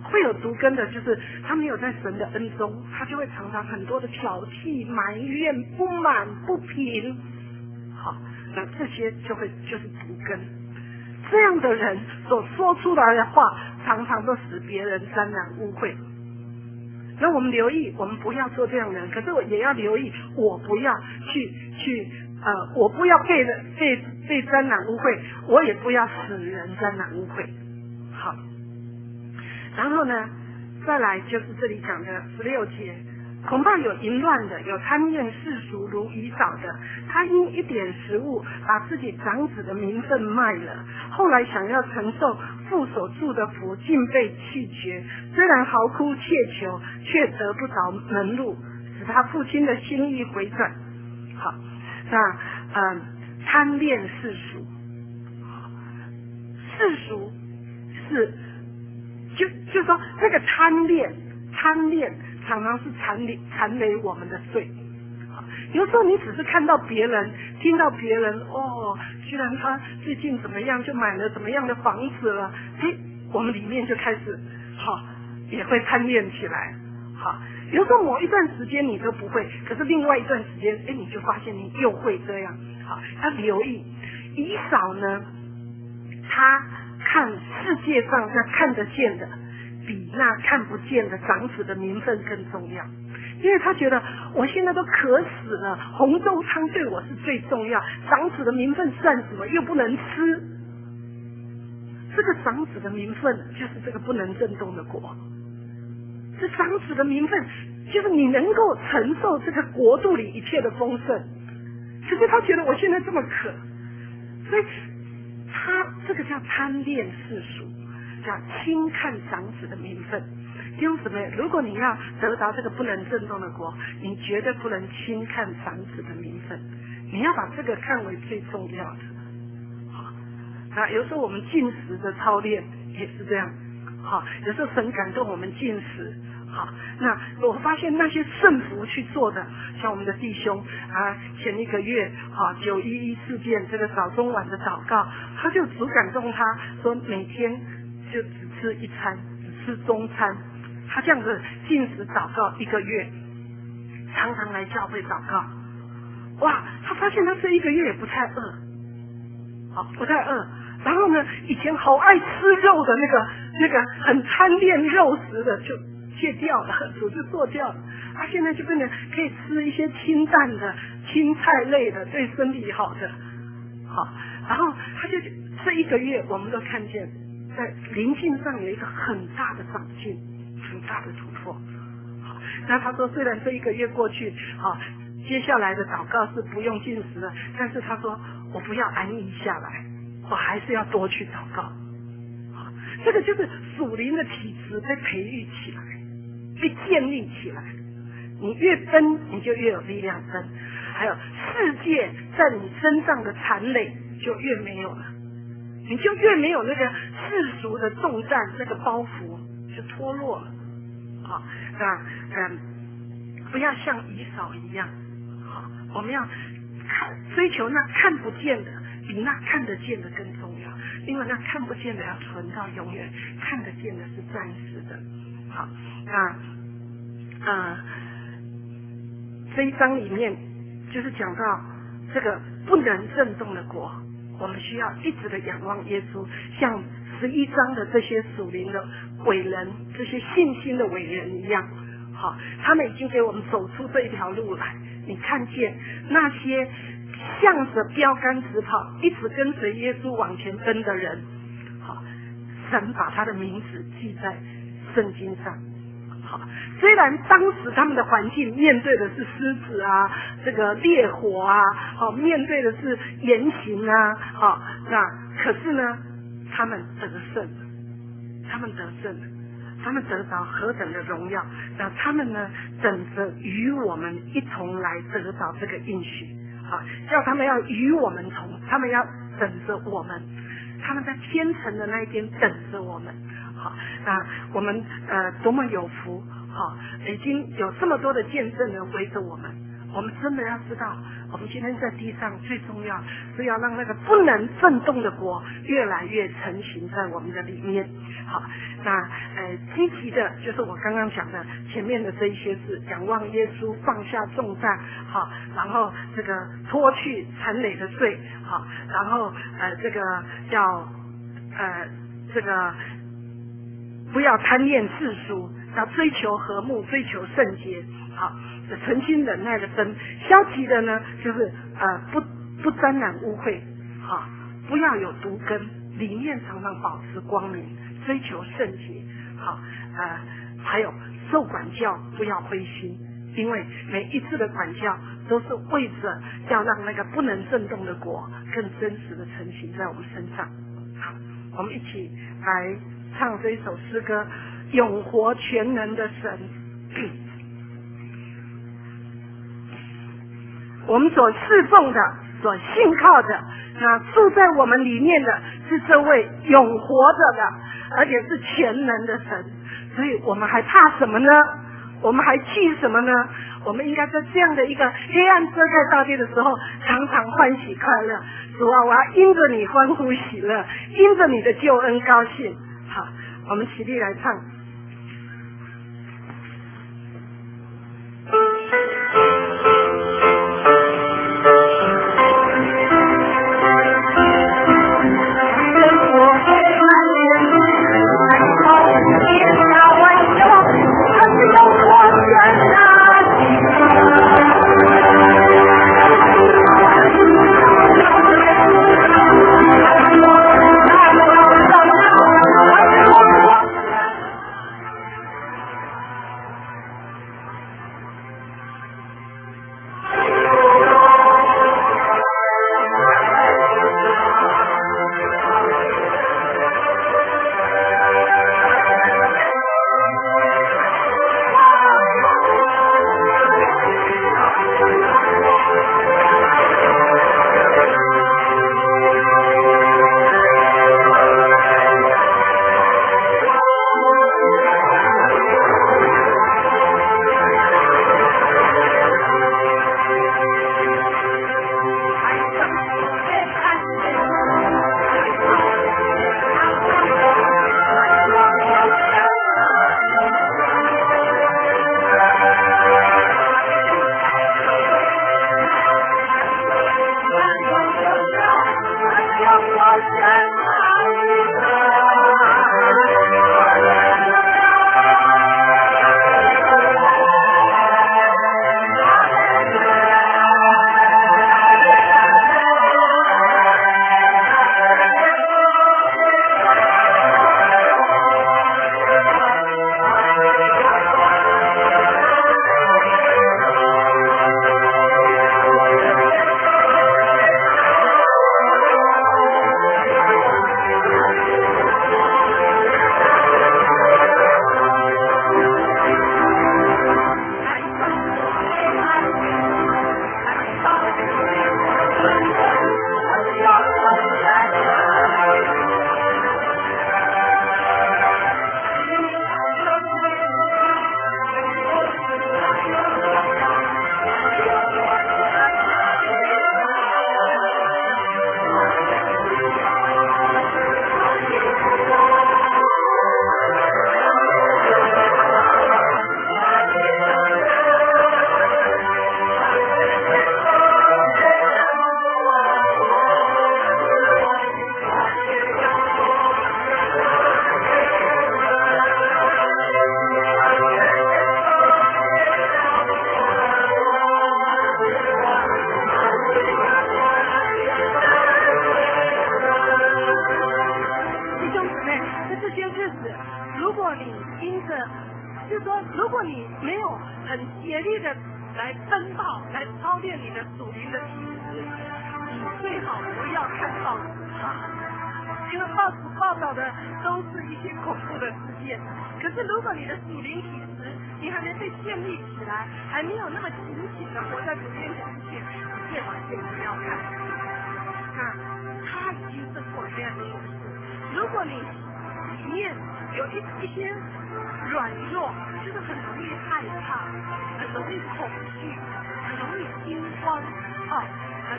会有毒根的，就是他没有在神的恩中，他就会常常很多的挑剔、埋怨、不满、不平。好，那这些就会就是毒根。这样的人所说出来的话，常常都使别人沾染污秽。那我们留意，我们不要做这样的人，可是我也要留意，我不要去去呃，我不要被被被沾染污秽，我也不要使人沾染污秽。好，然后呢，再来就是这里讲的十六节，恐怕有淫乱的，有贪恋世俗如以扫的，他因一点食物把自己长子的名分卖了，后来想要承受父所祝的福，竟被弃绝。虽然嚎哭切求，却得不着门路，使他父亲的心意回转。好，那嗯，贪恋世俗，世俗是就就说那个贪恋，贪恋常常是残累残累我们的罪。有时候你只是看到别人，听到别人哦，居然他最近怎么样，就买了怎么样的房子了，哎，我们里面就开始好、哦、也会贪恋起来。好，有时候某一段时间你都不会，可是另外一段时间，哎，你就发现你又会这样。好，要留意以扫呢，他看世界上那看得见的，比那看不见的长子的名分更重要。因为他觉得我现在都渴死了，红豆汤对我是最重要，长子的名分算什么？又不能吃。这个长子的名分就是这个不能震动的国，这长子的名分就是你能够承受这个国度里一切的丰盛。可是他觉得我现在这么渴，所以他这个叫贪恋世俗，叫轻看长子的名分。弟兄姊妹，如果你要得到这个不能震动的国，你绝对不能轻看长子的名分，你要把这个看为最重要的。好，那有时候我们进食的操练也是这样。好，有时候神感动我们进食。好，那我发现那些顺服去做的，像我们的弟兄啊，前一个月好九一一事件这个早中晚的祷告，他就主感动他说每天就只吃一餐，只吃中餐。他这样子禁食祷告一个月，常常来教会祷告。哇，他发现他这一个月也不太饿，好，不太饿。然后呢，以前好爱吃肉的那个那个很贪恋肉食的，就戒掉了，主就做掉了。他现在就变成可以吃一些清淡的青菜类的，对身体好的。好，然后他就这一个月，我们都看见在灵性上有一个很大的长进。很大的突破。好，那他说虽然这一个月过去，好，接下来的祷告是不用进食了，但是他说我不要安逸下来，我还是要多去祷告。好，这个就是属灵的体质被培育起来，被建立起来。你越奔，你就越有力量奔。还有世界在你身上的残累就越没有了，你就越没有那个世俗的重担，那个包袱就脱落了。好，那嗯，不要像以扫一样，好，我们要看追求那看不见的，比那看得见的更重要。因为那看不见的要存到永远，看得见的是暂时的。好，那呃，这一章里面就是讲到这个不能震动的国，我们需要一直的仰望耶稣，像十一章的这些属灵的伟人，这些信心的伟人一样。好，他们已经给我们走出这一条路来。你看见那些向着标杆直跑，一直跟随耶稣往前奔的人，好，神把他的名字记在圣经上。好，虽然当时他们的环境面对的是狮子啊，这个烈火啊，好，面对的是严刑啊，好，那可是呢，他们得胜了，他们得胜了，他们得着何等的荣耀！那他们呢，等着与我们一同来得着这个应许。好，叫他们要与我们同，他们要等着我们，他们在天城的那一边等着我们。好，那我们呃多么有福！好，已经有这么多的见证人围着我们， 我们真的要知道，我们今天在地上最重要是要让那个不能震动的国越来越成型在我们的里面。好，那呃积极的就是我刚刚讲的前面的这一些事，仰望耶稣，放下重担，好，然后这个脱去残累的罪，好，然后呃这个要呃这个不要贪恋世俗，要追求和睦，追求圣洁，好，存心忍耐的分。消极的呢，就是呃不不沾染污秽，好，不要有毒根，里面常常保持光明，追求圣洁，好，呃还有受管教不要灰心，因为每一次的管教都是为着要让那个不能震动的国更真实的成型在我们身上。好，我们一起来唱这一首诗歌，永活全能的神。我们所侍奉的，所信靠的，那住在我们里面的是这位永活着的，而且是全能的神。所以我们还怕什么呢？我们还惧什么呢？我们应该在这样的一个黑暗遮盖大地的时候，常常欢喜快乐。主啊，我要因着你欢呼喜乐，因着你的救恩高兴。好，我们起立来唱。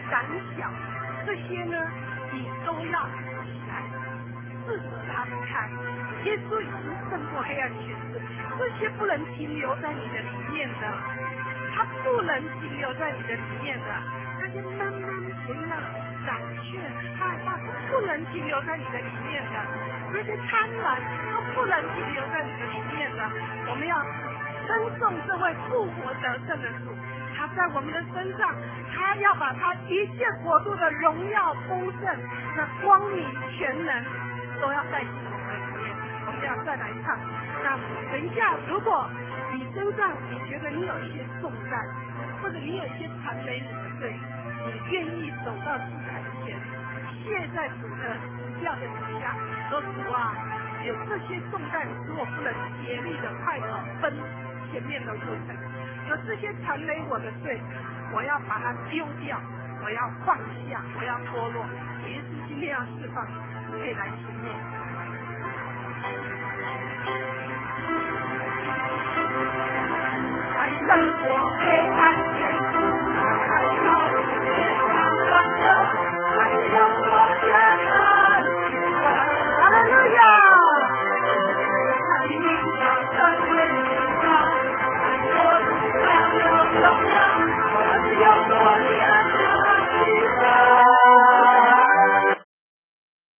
胆小，这些呢，你都要起来，斥责他们看。耶稣已经胜过黑暗权势，这些不能停留在你的里面的，他不能停留在你的里面的，那些慢慢不要胆怯、害怕，不能停留在你的里面的，那些贪婪都不能停留在你的里面的。我们要称颂这位复活得胜的主，他在我们的身上，他要把他一切国度的荣耀、丰盛、那光明、全能，都要带进我们里面。我们要再来唱。那等一下，如果你身上你觉得你有一些重担，或者你有一些残累你的罪，你愿意走到祭坛前，卸在主的十架的底下，说主啊，有这些重担使我不能竭力的快乐奔前面的路程，有这些残累我的罪，我要把它丢掉，我要放下，我要脱落。耶稣今天要释放，可以来前面。来生活。